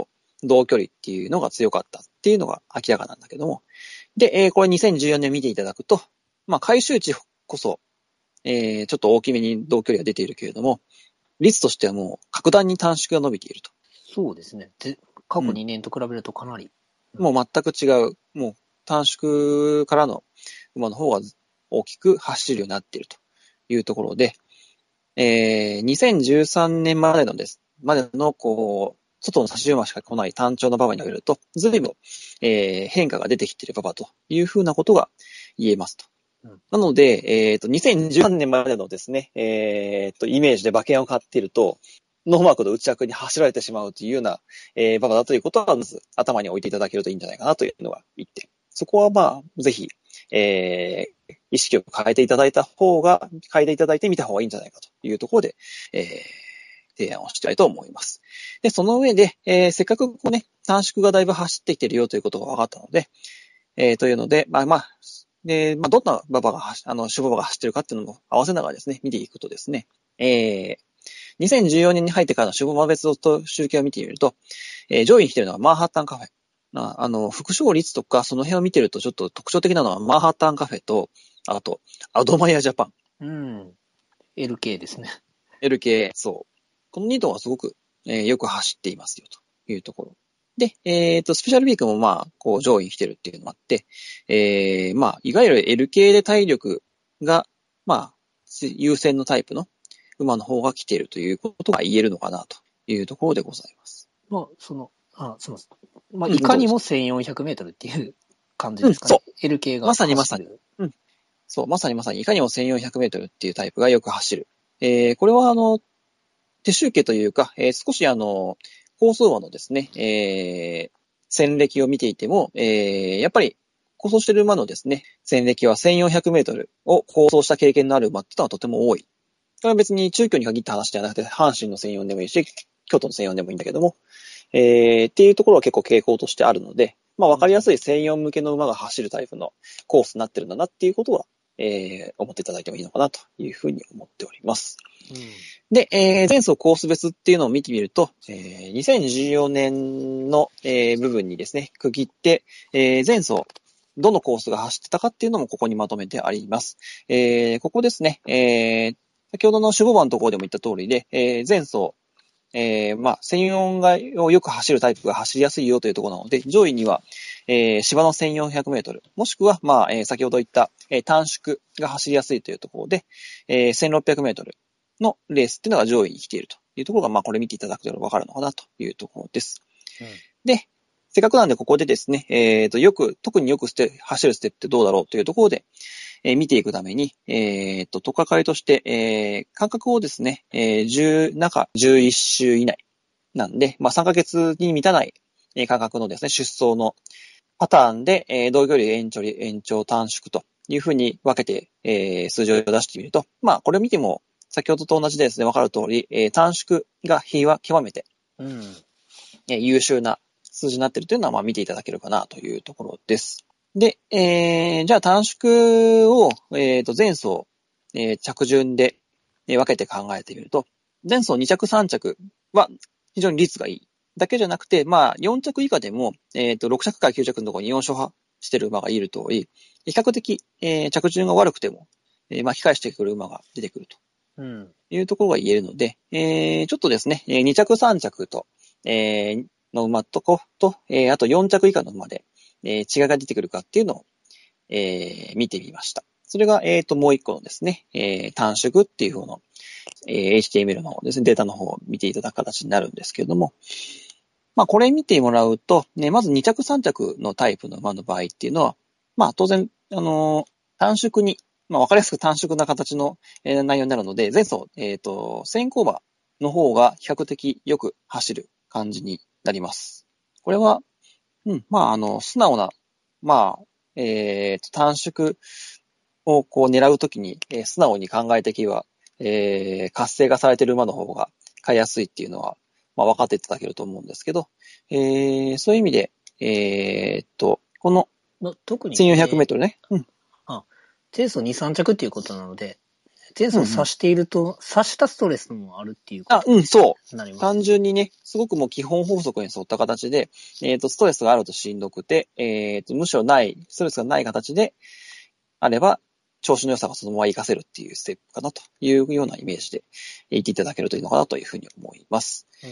同距離っていうのが強かったっていうのが明らかなんだけども。で、えー、これにせんじゅうよねん見ていただくと、まあ、回収値こそ、えー、ちょっと大きめに同距離が出ているけれども、率としてはもう格段に短縮が伸びていると。 そうですね。で過去にねんと比べるとかなり。 うん、もう全く違う、もう短縮からの馬の方が大きく走るようになっているというところで、えー、にせんじゅうさんねんまでのです、までのこう、外の差し馬しか来ない単調な馬場に挙げると、随分、えー、変化が出てきている馬場というふうなことが言えますと。うん、なので、えっ、ー、と、にせんじゅうさんねんまでのですね、えっ、ー、と、イメージで馬券を買っていると、ノーマークの内枠に走られてしまうというような、えー、馬場だということは、まず頭に置いていただけるといいんじゃないかなというのがいってん。そこはまあ、ぜひ、えー、意識を変えていただいた方が、変えていただいてみた方がいいんじゃないかというところで、えー、提案をしたいと思います。で、その上で、えー、せっかくこうね、短縮がだいぶ走ってきてるよということが分かったので、えー、というので、まあまあ、で、まあ、どんな馬場が、あの、種馬場が走ってるかっていうのも合わせながらですね、見ていくとですね、えー、にせんじゅうよねんに入ってからの種馬場別の集計を見てみると、えー、上位に来てるのはマンハッタンカフェ。あ, あの、副賞率とかその辺を見てるとちょっと特徴的なのはマンハッタンカフェと、あと、アドマイヤジャパン。 うん。エルケー ですね。 エルケー、そう。このに頭はすごく、えー、よく走っていますよというところ。で、えっと、スペシャルウィークもまあ、こう上位に来てるっていうのもあって、えー、まあ、いわゆる エルケー で体力が、まあ、優先のタイプの馬の方が来ているということが言えるのかなというところでございます。 まあ、その、あ、すみません。まあ、いかにもせんよんひゃくメートルっていう感じですかね。うん、そう。エルケー がまさにまさに。うん。そう、まさにまさに、いかにもせんよんひゃくメートルっていうタイプがよく走る。えー、これはあの、手集計というか、えー、少しあの、構想馬のですね、えー、戦歴を見ていても、えー、やっぱり、構想している馬のですね、戦歴はせんよんひゃくメートルを構想した経験のある馬っていうのはとても多い。これは別に中京に限った話ではなくて、阪神のせんよんでもいいし、京都のせんよんでもいいんだけども、えー、っていうところは結構傾向としてあるので、まあ分かりやすいせんよん向けの馬が走るタイプのコースになってるんだなっていうことは、えー、思っていただいてもいいのかなというふうに思っております。うん、で、えー、前走コース別っていうのを見てみると、えー、にせんじゅうよねんの、えー、部分にですね、区切って、えー、前走、どのコースが走ってたかっていうのもここにまとめてあります。えー、ここですね、えー、先ほどの守護馬のところでも言った通りで、えー、前走、えー、まあ、せんよんをよく走るタイプが走りやすいよというところなので、上位には、えー、芝のせんよんひゃくメートル、もしくは、まあ、えー、先ほど言った、えー、短縮が走りやすいというところで、えー、せんろっぴゃくメートルのレースっていうのが上位に来ているというところが、まあ、これ見ていただくとわかるのかなというところです。うん、で、せっかくなんでここでですね、えっと、よく、特によくステ走るステップってどうだろうというところで、えー、見ていくために、えっと、とっかかりとして、えー、間隔をですね、えー、じゅう、中じゅういっ周以内。なんで、まあ、さんかげつに満たない間隔のですね、出走のパターンで、えー、同距離延長、延長短縮というふうに分けて、えー、数字を出してみると、まあ、これを見ても、先ほどと同じでですね、分かる通り、えー、短縮が比は極めて、うん、えー、優秀な数字になっているというのは、まあ、見ていただけるかなというところです。で、えー、じゃあ短縮を、えー、と前走、えー、着順で分けて考えてみると、前走に着さん着は非常に率がいい。だけじゃなくて、まあ、よん着以下でも、えっと、ろく着からきゅう着のところによん勝してる馬がいる通り、比較的、えー、着順が悪くても、えー、巻き返してくる馬が出てくると。うん。いうところが言えるので、えー、ちょっとですね、に着さん着と、えー、の馬とこ、と、えー、あとよん着以下の馬で、えー、違いが出てくるかっていうのを、えー、見てみました。それが、えっと、もう一個のですね、えー、短縮っていう方の、えー、エイチティーエムエル のですね、データの方を見ていただく形になるんですけれども、まあ、これ見てもらうと、ね、まずに着さん着のタイプの馬の場合っていうのは、まあ、当然、あのー、短縮に、まあ、わかりやすく短縮な形の、えー、内容になるので、前走、えっと、先行馬の方が比較的よく走る感じになります。これは、うん、まあ、あの、素直な、まあ、えっと、短縮をこう狙うときに、えー、素直に考えていけば、えー、活性化されている馬の方が買いやすいっていうのは、まあ、分かっていただけると思うんですけど、えー、そういう意味で、えー、っと、この、 特に、 せんよんひゃくメートルね。うん。 あ、前走に、さん着っていうことなので、 前走を指していると、うんうん、指したストレスもあるっていうことあ、うん、そう。 なります。 単純にね、すごくもう基本法則に沿った形で、えっ、ー、と、ストレスがあるとしんどくて、えっ、ー、と、むしろない、ストレスがない形であれば、調子の良さがそのまま活かせるっていうステップかなというようなイメージで言っていただけるといいのかなというふうに思います。うん、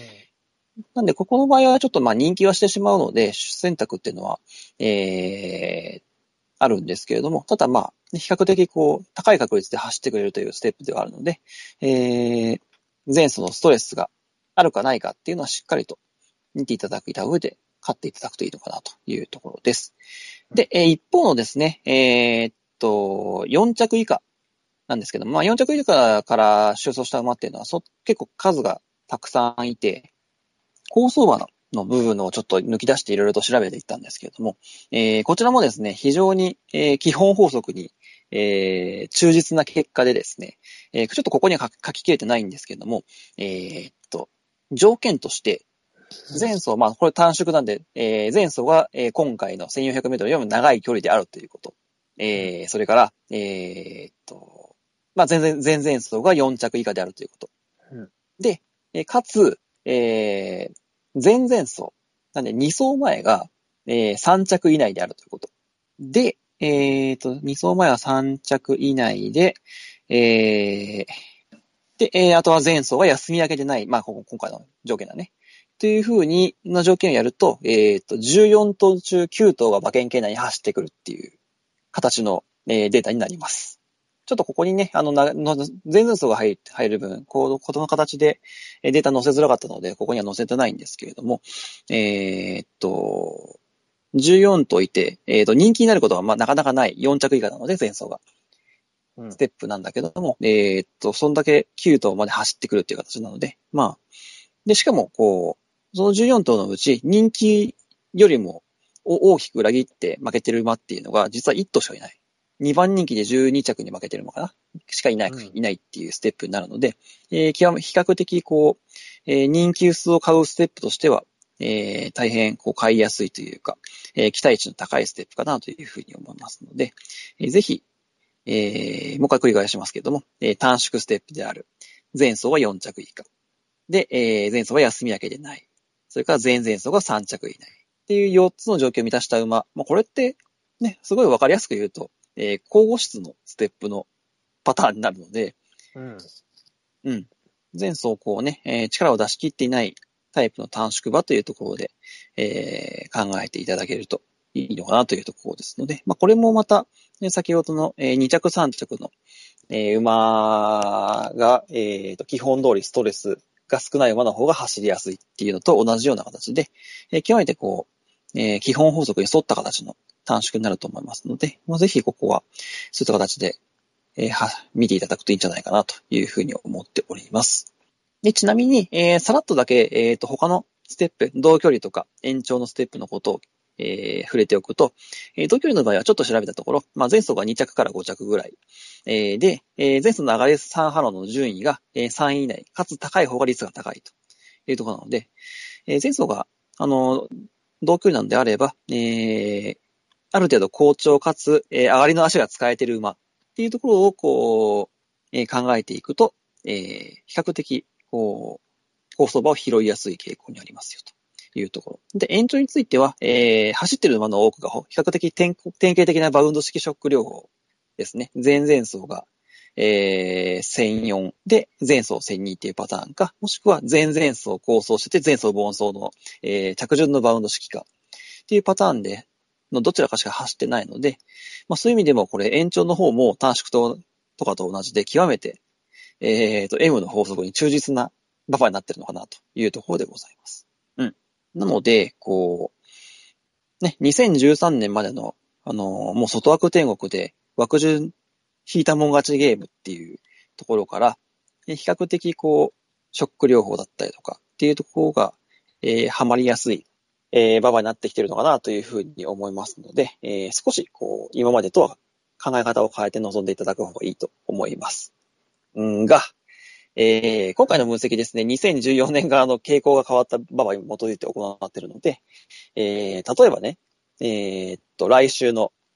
なんで、ここの場合はちょっとまあ人気はしてしまうので、選択っていうのは、えー、あるんですけれども、ただまあ、比較的こう、高い確率で走ってくれるというステップではあるので、えー、前走のストレスがあるかないかっていうのはしっかりと見ていただいた上で、勝っていただくといいのかなというところです。で、えー、一方のですね、えー、っと、よん着以下なんですけども、まあよん着以下から出走した馬っていうのはそ結構数がたくさんいて、高相場のの部分をちょっと抜き出していろいろと調べていったんですけれども、えー、こちらもですね、非常に、えー、基本法則に、えー、忠実な結果でですね、えー、ちょっとここには書き切れてないんですけれども、えー、っと、条件として、前走、まあこれ短縮なんで、えー、前走は、えー、今回のせんよんひゃくメートルよりも長い距離であるということ。えー、それから、えー、っと、まあ前々、前々走がよん着以下であるということ。うん、で、えー、かつ、えー、前々走。なんで、に走前が、えー、さん着以内であるということ。で、えーと、に走前はさん着以内で、えー、で、えー、あとは前走は休み明けでない。まあ、ここ今回の条件だね。という風に、な条件をやると、えーと、じゅうよん頭中きゅう頭が馬券圏内に走ってくるっていう形の、えー、データになります。ちょっとここにね、あの、なの前々走が入入る分、こう、この形でデータ載せづらかったので、ここには載せてないんですけれども、えー、っと、じゅうよん頭いて、えー、っと、人気になることは、まあ、なかなかないよん着以下なので、前走が。ステップなんだけども、うん、えー、っと、そんだけきゅう頭まで走ってくるっていう形なので、まあ、で、しかも、こう、そのじゅうよん頭のうち、人気よりも大きく裏切って負けてる馬っていうのが、実はいち頭しかいない。にばん人気でじゅうに着に負けてるのかなしかいない、うん、いないっていうステップになるので、えー、極め、比較的こう、えー、人気薄を買うステップとしては、えー、大変こう買いやすいというか、えー、期待値の高いステップかなというふうに思いますので、えー、ぜひ、えー、もう一回繰り返しますけれども、えー、短縮ステップである。前走はよん着以下。で、えー、前走は休み明けでない。それから前々走がさん着以内。っていうよっつの条件を満たした馬。まあ、これって、ね、すごいわかりやすく言うと、えー、交互質のステップのパターンになるので、うん。うん。前走こうね、えー、力を出し切っていないタイプの短縮馬というところで、えー、考えていただけるといいのかなというところですので、まあ、これもまた、ね、先ほどの、えー、に着さん着の、えー、馬が、えーと、基本通りストレスが少ない馬の方が走りやすいっていうのと同じような形で、えー、極めてこう、えー、基本法則に沿った形の短縮になると思いますので、まあ、ぜひここはそういった形で、えー、は見ていただくといいんじゃないかなというふうに思っております。で、ちなみに、えー、さらっとだけ、えーと、他のステップ、同距離とか延長のステップのことを、えー、触れておくと、えー、同距離の場合はちょっと調べたところ、まあ、前走がに着からご着ぐらい。えー、で、えー、前走の流れさんハローの順位が、えー、さんい以内、かつ高い方が率が高いというところなので、えー、前走が、あの、同距離なのであれば、えー、ある程度好調かつ、えー、上がりの足が使えている馬っていうところを、こう、えー、考えていくと、えー、比較的、こう、高相場を拾いやすい傾向にありますよというところ。で、延長については、えー、走っている馬の多くが比較的典型的なバウンド式ショック療法ですね。前々走が、えー、せんよんで、前走せんにっていうパターンか、もしくは前々走構想してて、前走凡走の、えー、着順のバウンド式か、っていうパターンで、のどちらかしか走ってないので、まあそういう意味でもこれ延長の方も短縮と、とかと同じで極めて、えっと、M の法則に忠実な馬場になってるのかなというところでございます。うん。なので、こう、ね、にせんじゅうさんねんまでの、あのー、もう外枠天国で枠順引いたもん勝ちゲームっていうところから、比較的こう、ショック療法だったりとかっていうところが、えー、はまりやすい、えー、馬場になってきてるのかなというふうに思いますので、えー、少しこう、今までとは考え方を変えて臨んでいただく方がいいと思います。んが、えー、今回の分析ですね、にせんじゅうよねんがあの傾向が変わった馬場に基づいて行っているので、えー、例えばね、えー、っと、来週の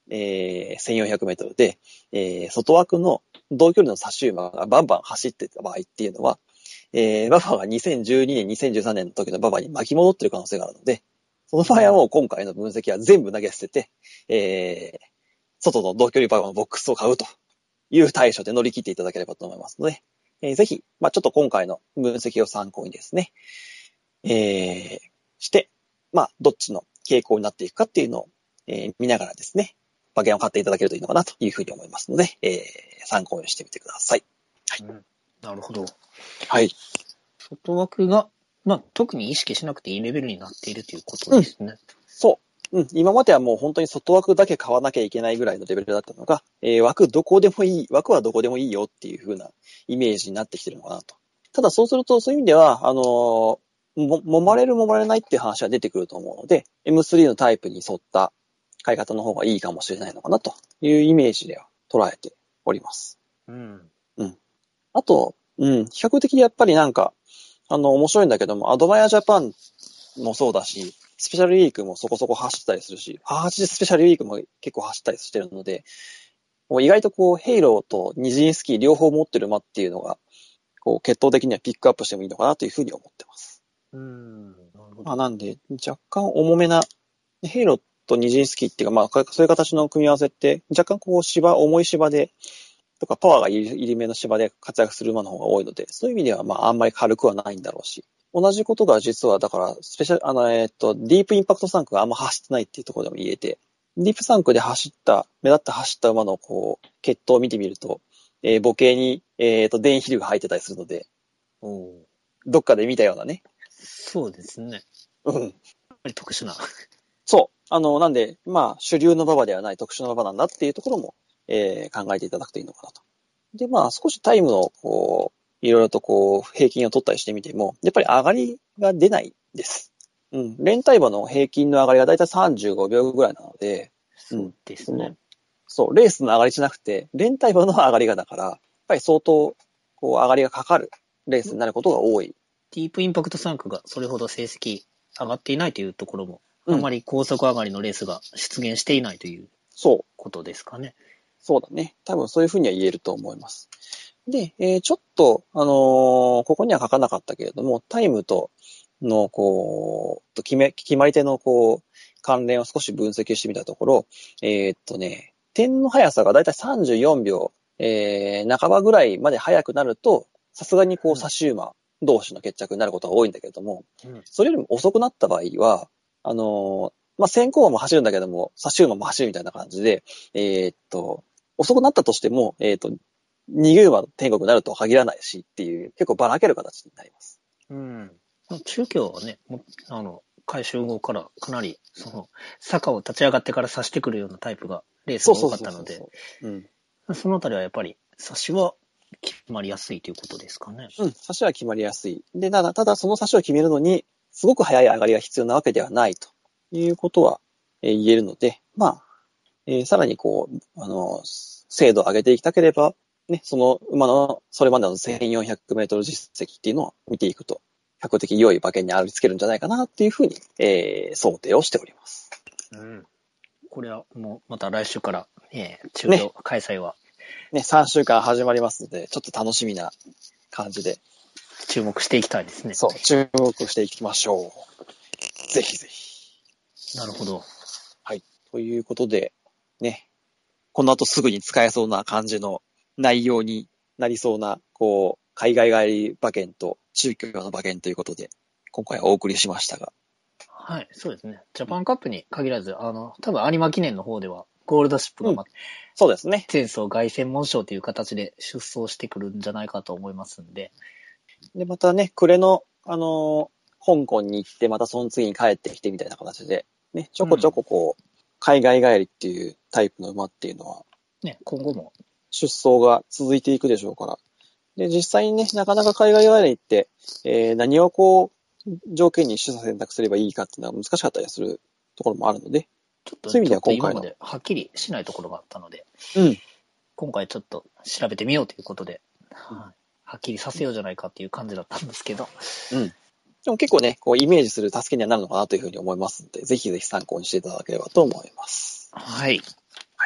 えー、せんよんひゃくメートルで、えー、外枠の同距離の差し馬がバンバン走ってた場合っていうのは、えー、馬場がにせんじゅうにねん、にせんじゅうさんねんの時の馬場に巻き戻ってる可能性があるので、その場合はもう今回の分析は全部投げ捨てて、えー、外の同距離馬場のボックスを買うという対処で乗り切っていただければと思いますので、えー、ぜひ、まあちょっと今回の分析を参考にですね、えー、して、まあどっちの傾向になっていくかっていうのを、えー、見ながらですね、馬券を買っていただけるといいのかなというふうに思いますので、えー、参考にしてみてください。はい。 うん、なるほど。 はい。 外枠が、まあ、特に意識しなくていいレベルになっているということですね。 うん、そう。うん。今まではもう本当に外枠だけ買わなきゃいけないぐらいのレベルだったのが、えー、枠どこでもいい、枠はどこでもいいよっていう風なイメージになってきてるのかなと。ただそうすると、そういう意味では、あのー、も、揉まれる揉まれないっていう話は出てくると思うので、エムスリー のタイプに沿った買い方の方がいいかもしれないのかなというイメージでは捉えております。 うん。 うん。あと、うん、比較的やっぱりなんか、あの、面白いんだけども、アドマイヤジャパンもそうだし、スペシャルウィークもそこそこ走ったりするし、母八スペシャルウィークも結構走ったりしてるので、もう意外とこう、ヘイローとニジンスキー両方持ってる馬っていうのが、こう、血統的にはピックアップしてもいいのかなというふうに思ってます。 うん。なるほど。 まあ、なんで、若干重めな、ヘイローとニジンスキーっていうか、まあ、そういう形の組み合わせって、若干こう、芝、重い芝で、とかパワーが入り目の芝で活躍する馬の方が多いので、そういう意味ではまああんまり軽くはないんだろうし、同じことが実はだからスペシャル、あの、えっと、ディープインパクトサンクがあんま走ってないっていうところでも言えて、ディープサンクで走った、目立って走った馬のこう、血統を見てみると、えー、母系に、えっと、デインヒルが入ってたりするので、 おどっかで見たようなね。 そうですね。 うん。 やっぱり特殊な。 そう。あの、なんで、まあ、主流の馬場ではない特殊な馬場なんだっていうところも、えー、考えていただくといいのかなと。で、まあ、少しタイムを、こう、いろいろとこう、平均を取ったりしてみても、やっぱり上がりが出ないです。うん。連帯馬の平均の上がりがだいたいさんじゅうごびょうぐらいなので、 そうですね。うん、 そう、レースの上がりじゃなくて、連帯馬の上がりがだから、やっぱり相当、こう、上がりがかかるレースになることが多い。 ディープインパクトサンクがそれほど成績上がっていないというところも、うん、あまり高速上がりのレースが出現していないということですかね。 そうだね。多分そういうふうには言えると思います。で、えー、ちょっと、あのー、ここには書かなかったけれども、タイムとの、こう、決め、決まり手の、こう、関連を少し分析してみたところ、えー、っとね、点の速さがだいたいさんじゅうよんびょう、えー、半ばぐらいまで速くなると、さすがにこう、差し馬同士の決着になることが多いんだけれども、うん、それよりも遅くなった場合は、あのー、まあ、先行馬も走るんだけども、差し馬も走るみたいな感じで、えー、っと、遅くなったとしても、えー、っと、逃げ馬の天国になるとは限らないしっていう、結構ばらける形になります。 うん。中京はね、あの、回収後からかなり、その、坂を立ち上がってから刺してくるようなタイプが、レースが多かったので、そのあたりはやっぱり、刺しは決まりやすいということですかね。 うん、刺しは決まりやすい。で、ただ、ただその刺しを決めるのに、すごく早い上がりが必要なわけではないということは、えー、言えるので、まあ、えー、さらにこう、あの、精度を上げていきたければ、ね、その馬の、それまでのせんよんひゃくメートル実績っていうのを見ていくと、比較的良い馬券にありつけるんじゃないかなっていうふうに、えー、想定をしております。 うん。これはもう、また来週から、えー、中京開催は、 ね。ね、さんしゅうかん始まりますので、ちょっと楽しみな感じで。 注目していきたいですね。 そう、注目していきましょう。ぜひぜひ。 なるほど。 はい。ということで、ね、この後すぐに使えそうな感じの内容になりそうな、こう、海外帰り馬券と中京の馬券ということで、今回はお送りしましたが。 はい、そうですね。ジャパンカップに限らず、あの、多分有馬記念の方では、ゴールドシップがま、うん、 そうですね。 前走凱旋門賞という形で出走してくるんじゃないかと思いますんで。 で、またね、暮れの、あのー、香港に行って、またその次に帰ってきてみたいな形で、ね、ちょこちょここう、うん、海外帰りっていうタイプの馬っていうのは、 ね、今後も出走が続いていくでしょうから。で、実際にね、なかなか海外帰り行って、えー、何をこう、条件に取捨選択すればいいかっていうのは難しかったりするところもあるので、 ちょっとそういう意味では今回の今まではっきりしないところがあったので、うん、今回ちょっと調べてみようということで、うん、はっきりさせようじゃないかっていう感じだったんですけど、 うん。でも結構ね、こうイメージする助けにはなるのかなというふうに思いますので、ぜひぜひ参考にしていただければと思います。 はい。 は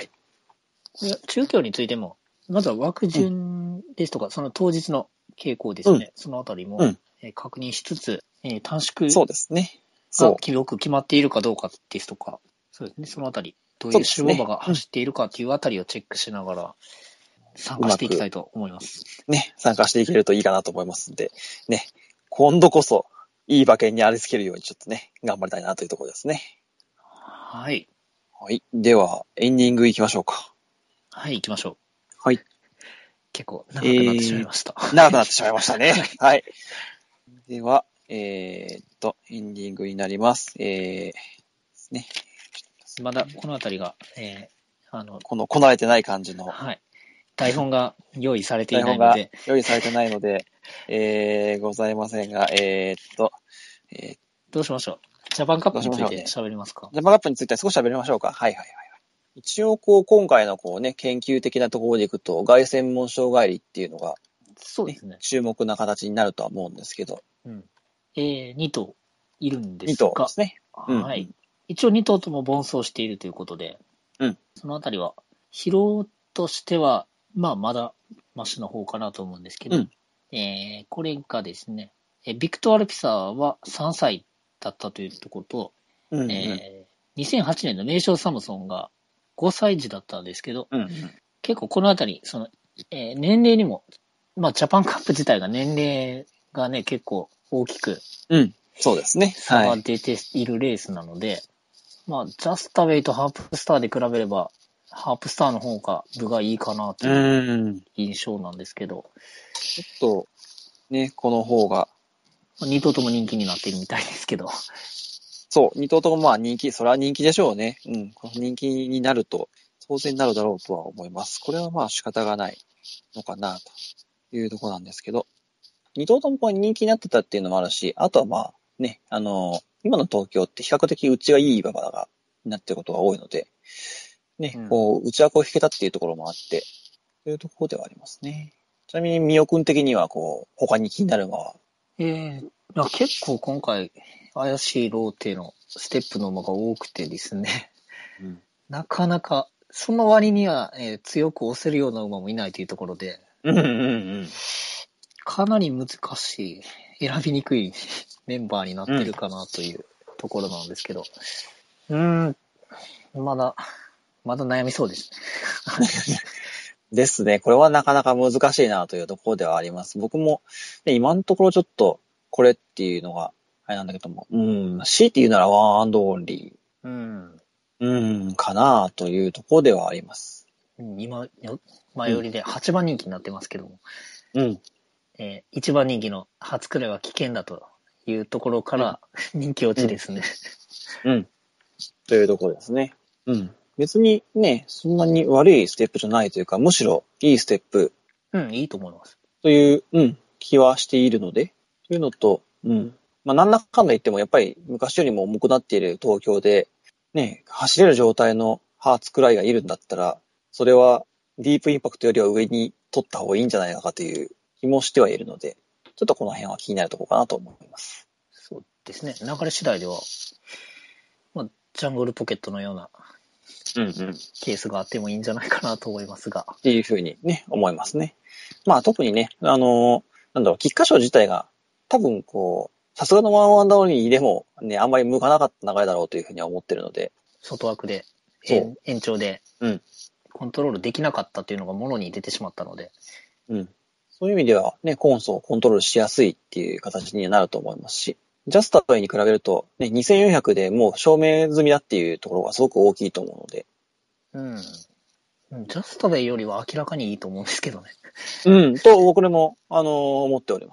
いや中京についても、まずは枠順ですとか、うん、その当日の傾向ですね。うん、そのあたりも、うんえー、確認しつつ、えー、短縮そうですね。 がよく決まっているかどうかですとか、そうですね。そのあたり、どういう守護馬が走っているかっていうあたりをチェックしながら、参加していきたいと思います。 ね、参加していけるといいかなと思いますんで、ね、今度こそ、いい馬券にありつけるようにちょっとね、頑張りたいなというところですね。 はい。 はい。では、エンディング行きましょうか。 はい、行きましょう。 はい。 結構長くなってしまいました。 えー、長くなってしまいましたね。はい。では、えー、っと、エンディングになります。えー、ね。 まだこのあたりが、えー、あの、 このこなれてない感じの。 はい。台本が用意されていないので。台本が用意されてないので、えー、ございませんが、えー、っと、 えー、どうしましょう。ジャパンカップについて喋りますか、ね、 ジャパンカップについては少し喋りましょうか。はいはいはい。一応、こう、今回のこうね、研究的なところでいくと、凱旋門賞帰りっていうのが、ね、 そうですね。 注目な形になるとは思うんですけど。 うん。えー、に頭いるんですが。 に頭ですね。 はい。うんうん、一応に頭とも奔走しているということで、 うん。 そのあたりは、疲労としては、まあ、まだ、マシの方かなと思うんですけど、うん、えー、これがですね、えビクトワルピサーはさんさいだったというところと、うんうんえー、にせんはちねんの名将サムソンがごさい児だったんですけど、うんうん、結構このあたり、その、えー、年齢にも、まあ、ジャパンカップ自体が年齢がね、結構大きく、 うん、そうですね。 差が出ているレースなので、はい、まあ、ジャスタウェイとハープスターで比べれば、ハープスターの方が部がいいかなという印象なんですけど。 ちょっと、ね、この方が。 に頭とも人気になっているみたいですけど。 そう、に頭ともまあ人気、それは人気でしょうね。うん。この人気になると、当然なるだろうとは思います。これはまあ仕方がないのかな、というところなんですけど。に頭とも人気になってたっていうのもあるし、あとはまあ、ね、あの、今の東京って比較的内がいい馬場が、なってることが多いので、ね、うん、こう、内枠を引けたっていうところもあって、というところではありますね。ちなみに、みおくん的には、こう、他に気になる馬はええー、いや結構今回、怪しいローテのステップの馬が多くてですね、うん、なかなか、その割には、えー、強く押せるような馬もいないというところで、 うんうんうん、 かなり難しい、選びにくいメンバーになってるかなというところなんですけど、うん、うーんまだ、まだ悩みそうですね。ですね。これはなかなか難しいなというところではあります。僕も、ね、今のところちょっと、これっていうのが、あれなんだけども、うん、強いて言うならワンアンドオンリー。うん。うん、かなというところではあります。 今、前よりではちばん人気になってますけども。 うん。 えー、いちばん人気の初くらいは危険だというところから、うん、人気落ちですね、 うん。うん。というところですね。うん。別にね、そんなに悪いステップじゃないというか、むしろいいステップ。 うん、いいと思います。 という、うん、気はしているので、というのと、うん。まあ、なんだかんだ言っても、やっぱり昔よりも重くなっている東京で、ね、走れる状態のハーツくらいがいるんだったら、それはディープインパクトよりは上に取った方がいいんじゃないのかという気もしてはいるので、ちょっとこの辺は気になるところかなと思います。 そうですね。流れ次第では、まあ、ジャングルポケットのような、うんうん、ケースがあってもいいんじゃないかなと思いますが。 っていうふうにね、思いますね。まあ特にね、あの、なんだろう、菊花賞自体が多分こう、さすがのワンワンダウンにでもね、あんまり向かなかった流れだろうというふうには思ってるので。 外枠で、延延長で、うん。コントロールできなかったっていうのがもろに出てしまったので。 うん。そういう意味ではね、コンソをコントロールしやすいっていう形になると思いますし、ジャスタウェイに比べると、ね、にせんよんひゃくでもう証明済みだっていうところがすごく大きいと思うので。 うん。ジャスタウェイよりは明らかにいいと思うんですけどね。 うん、と僕でも、あのー、思っております。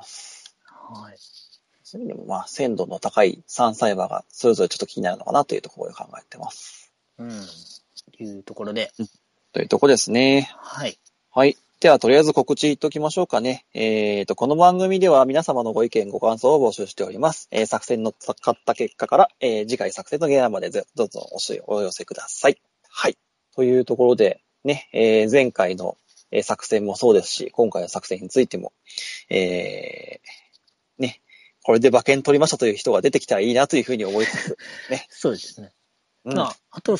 はい。 そういう意味でも、まあ、鮮度の高いさんさい馬がそれぞれちょっと気になるのかなというところで考えてます。 うん。というところで。 うん、というところですね。 はい。 はい。では、とりあえず告知言っておきましょうかね。えっと、この番組では皆様のご意見、ご感想を募集しております。えー、作戦の使った結果から、えー、次回作戦の原案までどうぞお寄せください。はい。というところで、ね、えー、前回の作戦もそうですし、今回の作戦についても、えー、ね、これで馬券取りましたという人が出てきたらいいなというふうに思いつつ、ね。 そうですね。うん、まあ、あとその、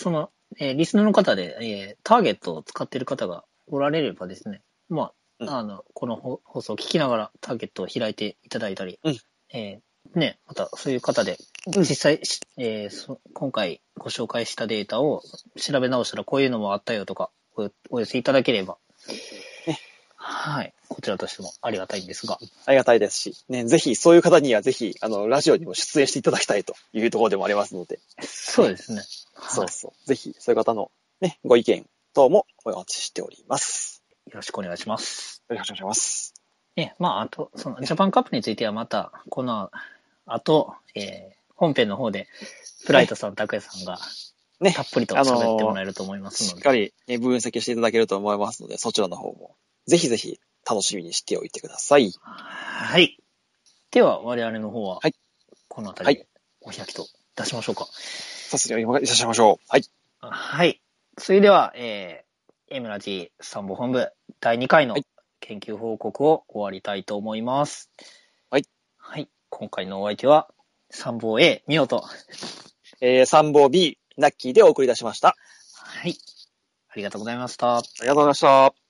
えーリスナーの方で、えーターゲットを使っている方がおられればですね、まうんあ、あの、この放放送を聞きながらターゲットを開いていただいたり、 うんえーね、またそういう方で、 うん実際、しえーそ今回ご紹介したデータを調べ直したらこういうのもあったよとか、おお寄せいただければ、 ねはい、こちらとしてもありがたいんですが、 ありがたいですし、ね、ぜひ、そういう方にはぜひ、あの、ラジオにも出演していただきたいというところでもありますので、 そうですね。 そうそう。ぜひ、そういう方のね、ご意見等もお待ちしております。 よろしくお願いします。 よろしくお願いします。 ね、まあ、あと、その、ジャパンカップについてはまた、この後、えー本編の方で、ブライトさん、拓也さんが、 ね、 たっぷりと喋ってもらえると思いますので。 しっかり、ね、分析していただけると思いますので、そちらの方も、ぜひぜひ、楽しみにしておいてください。 はい。では、我々の方は、 はいこの辺りでお開きと出しましょうか。 さすがにいらっしゃいましょう。はい。 はい。それでは、えー、エムラジ参謀本部だいにかいのはい研究報告を終わりたいと思います。 はい。 はい。今回のお相手は、参謀 A、ミオと、 えー、参謀 B、ナッキーでお送り出しました。 はい。ありがとうございました。 ありがとうございました。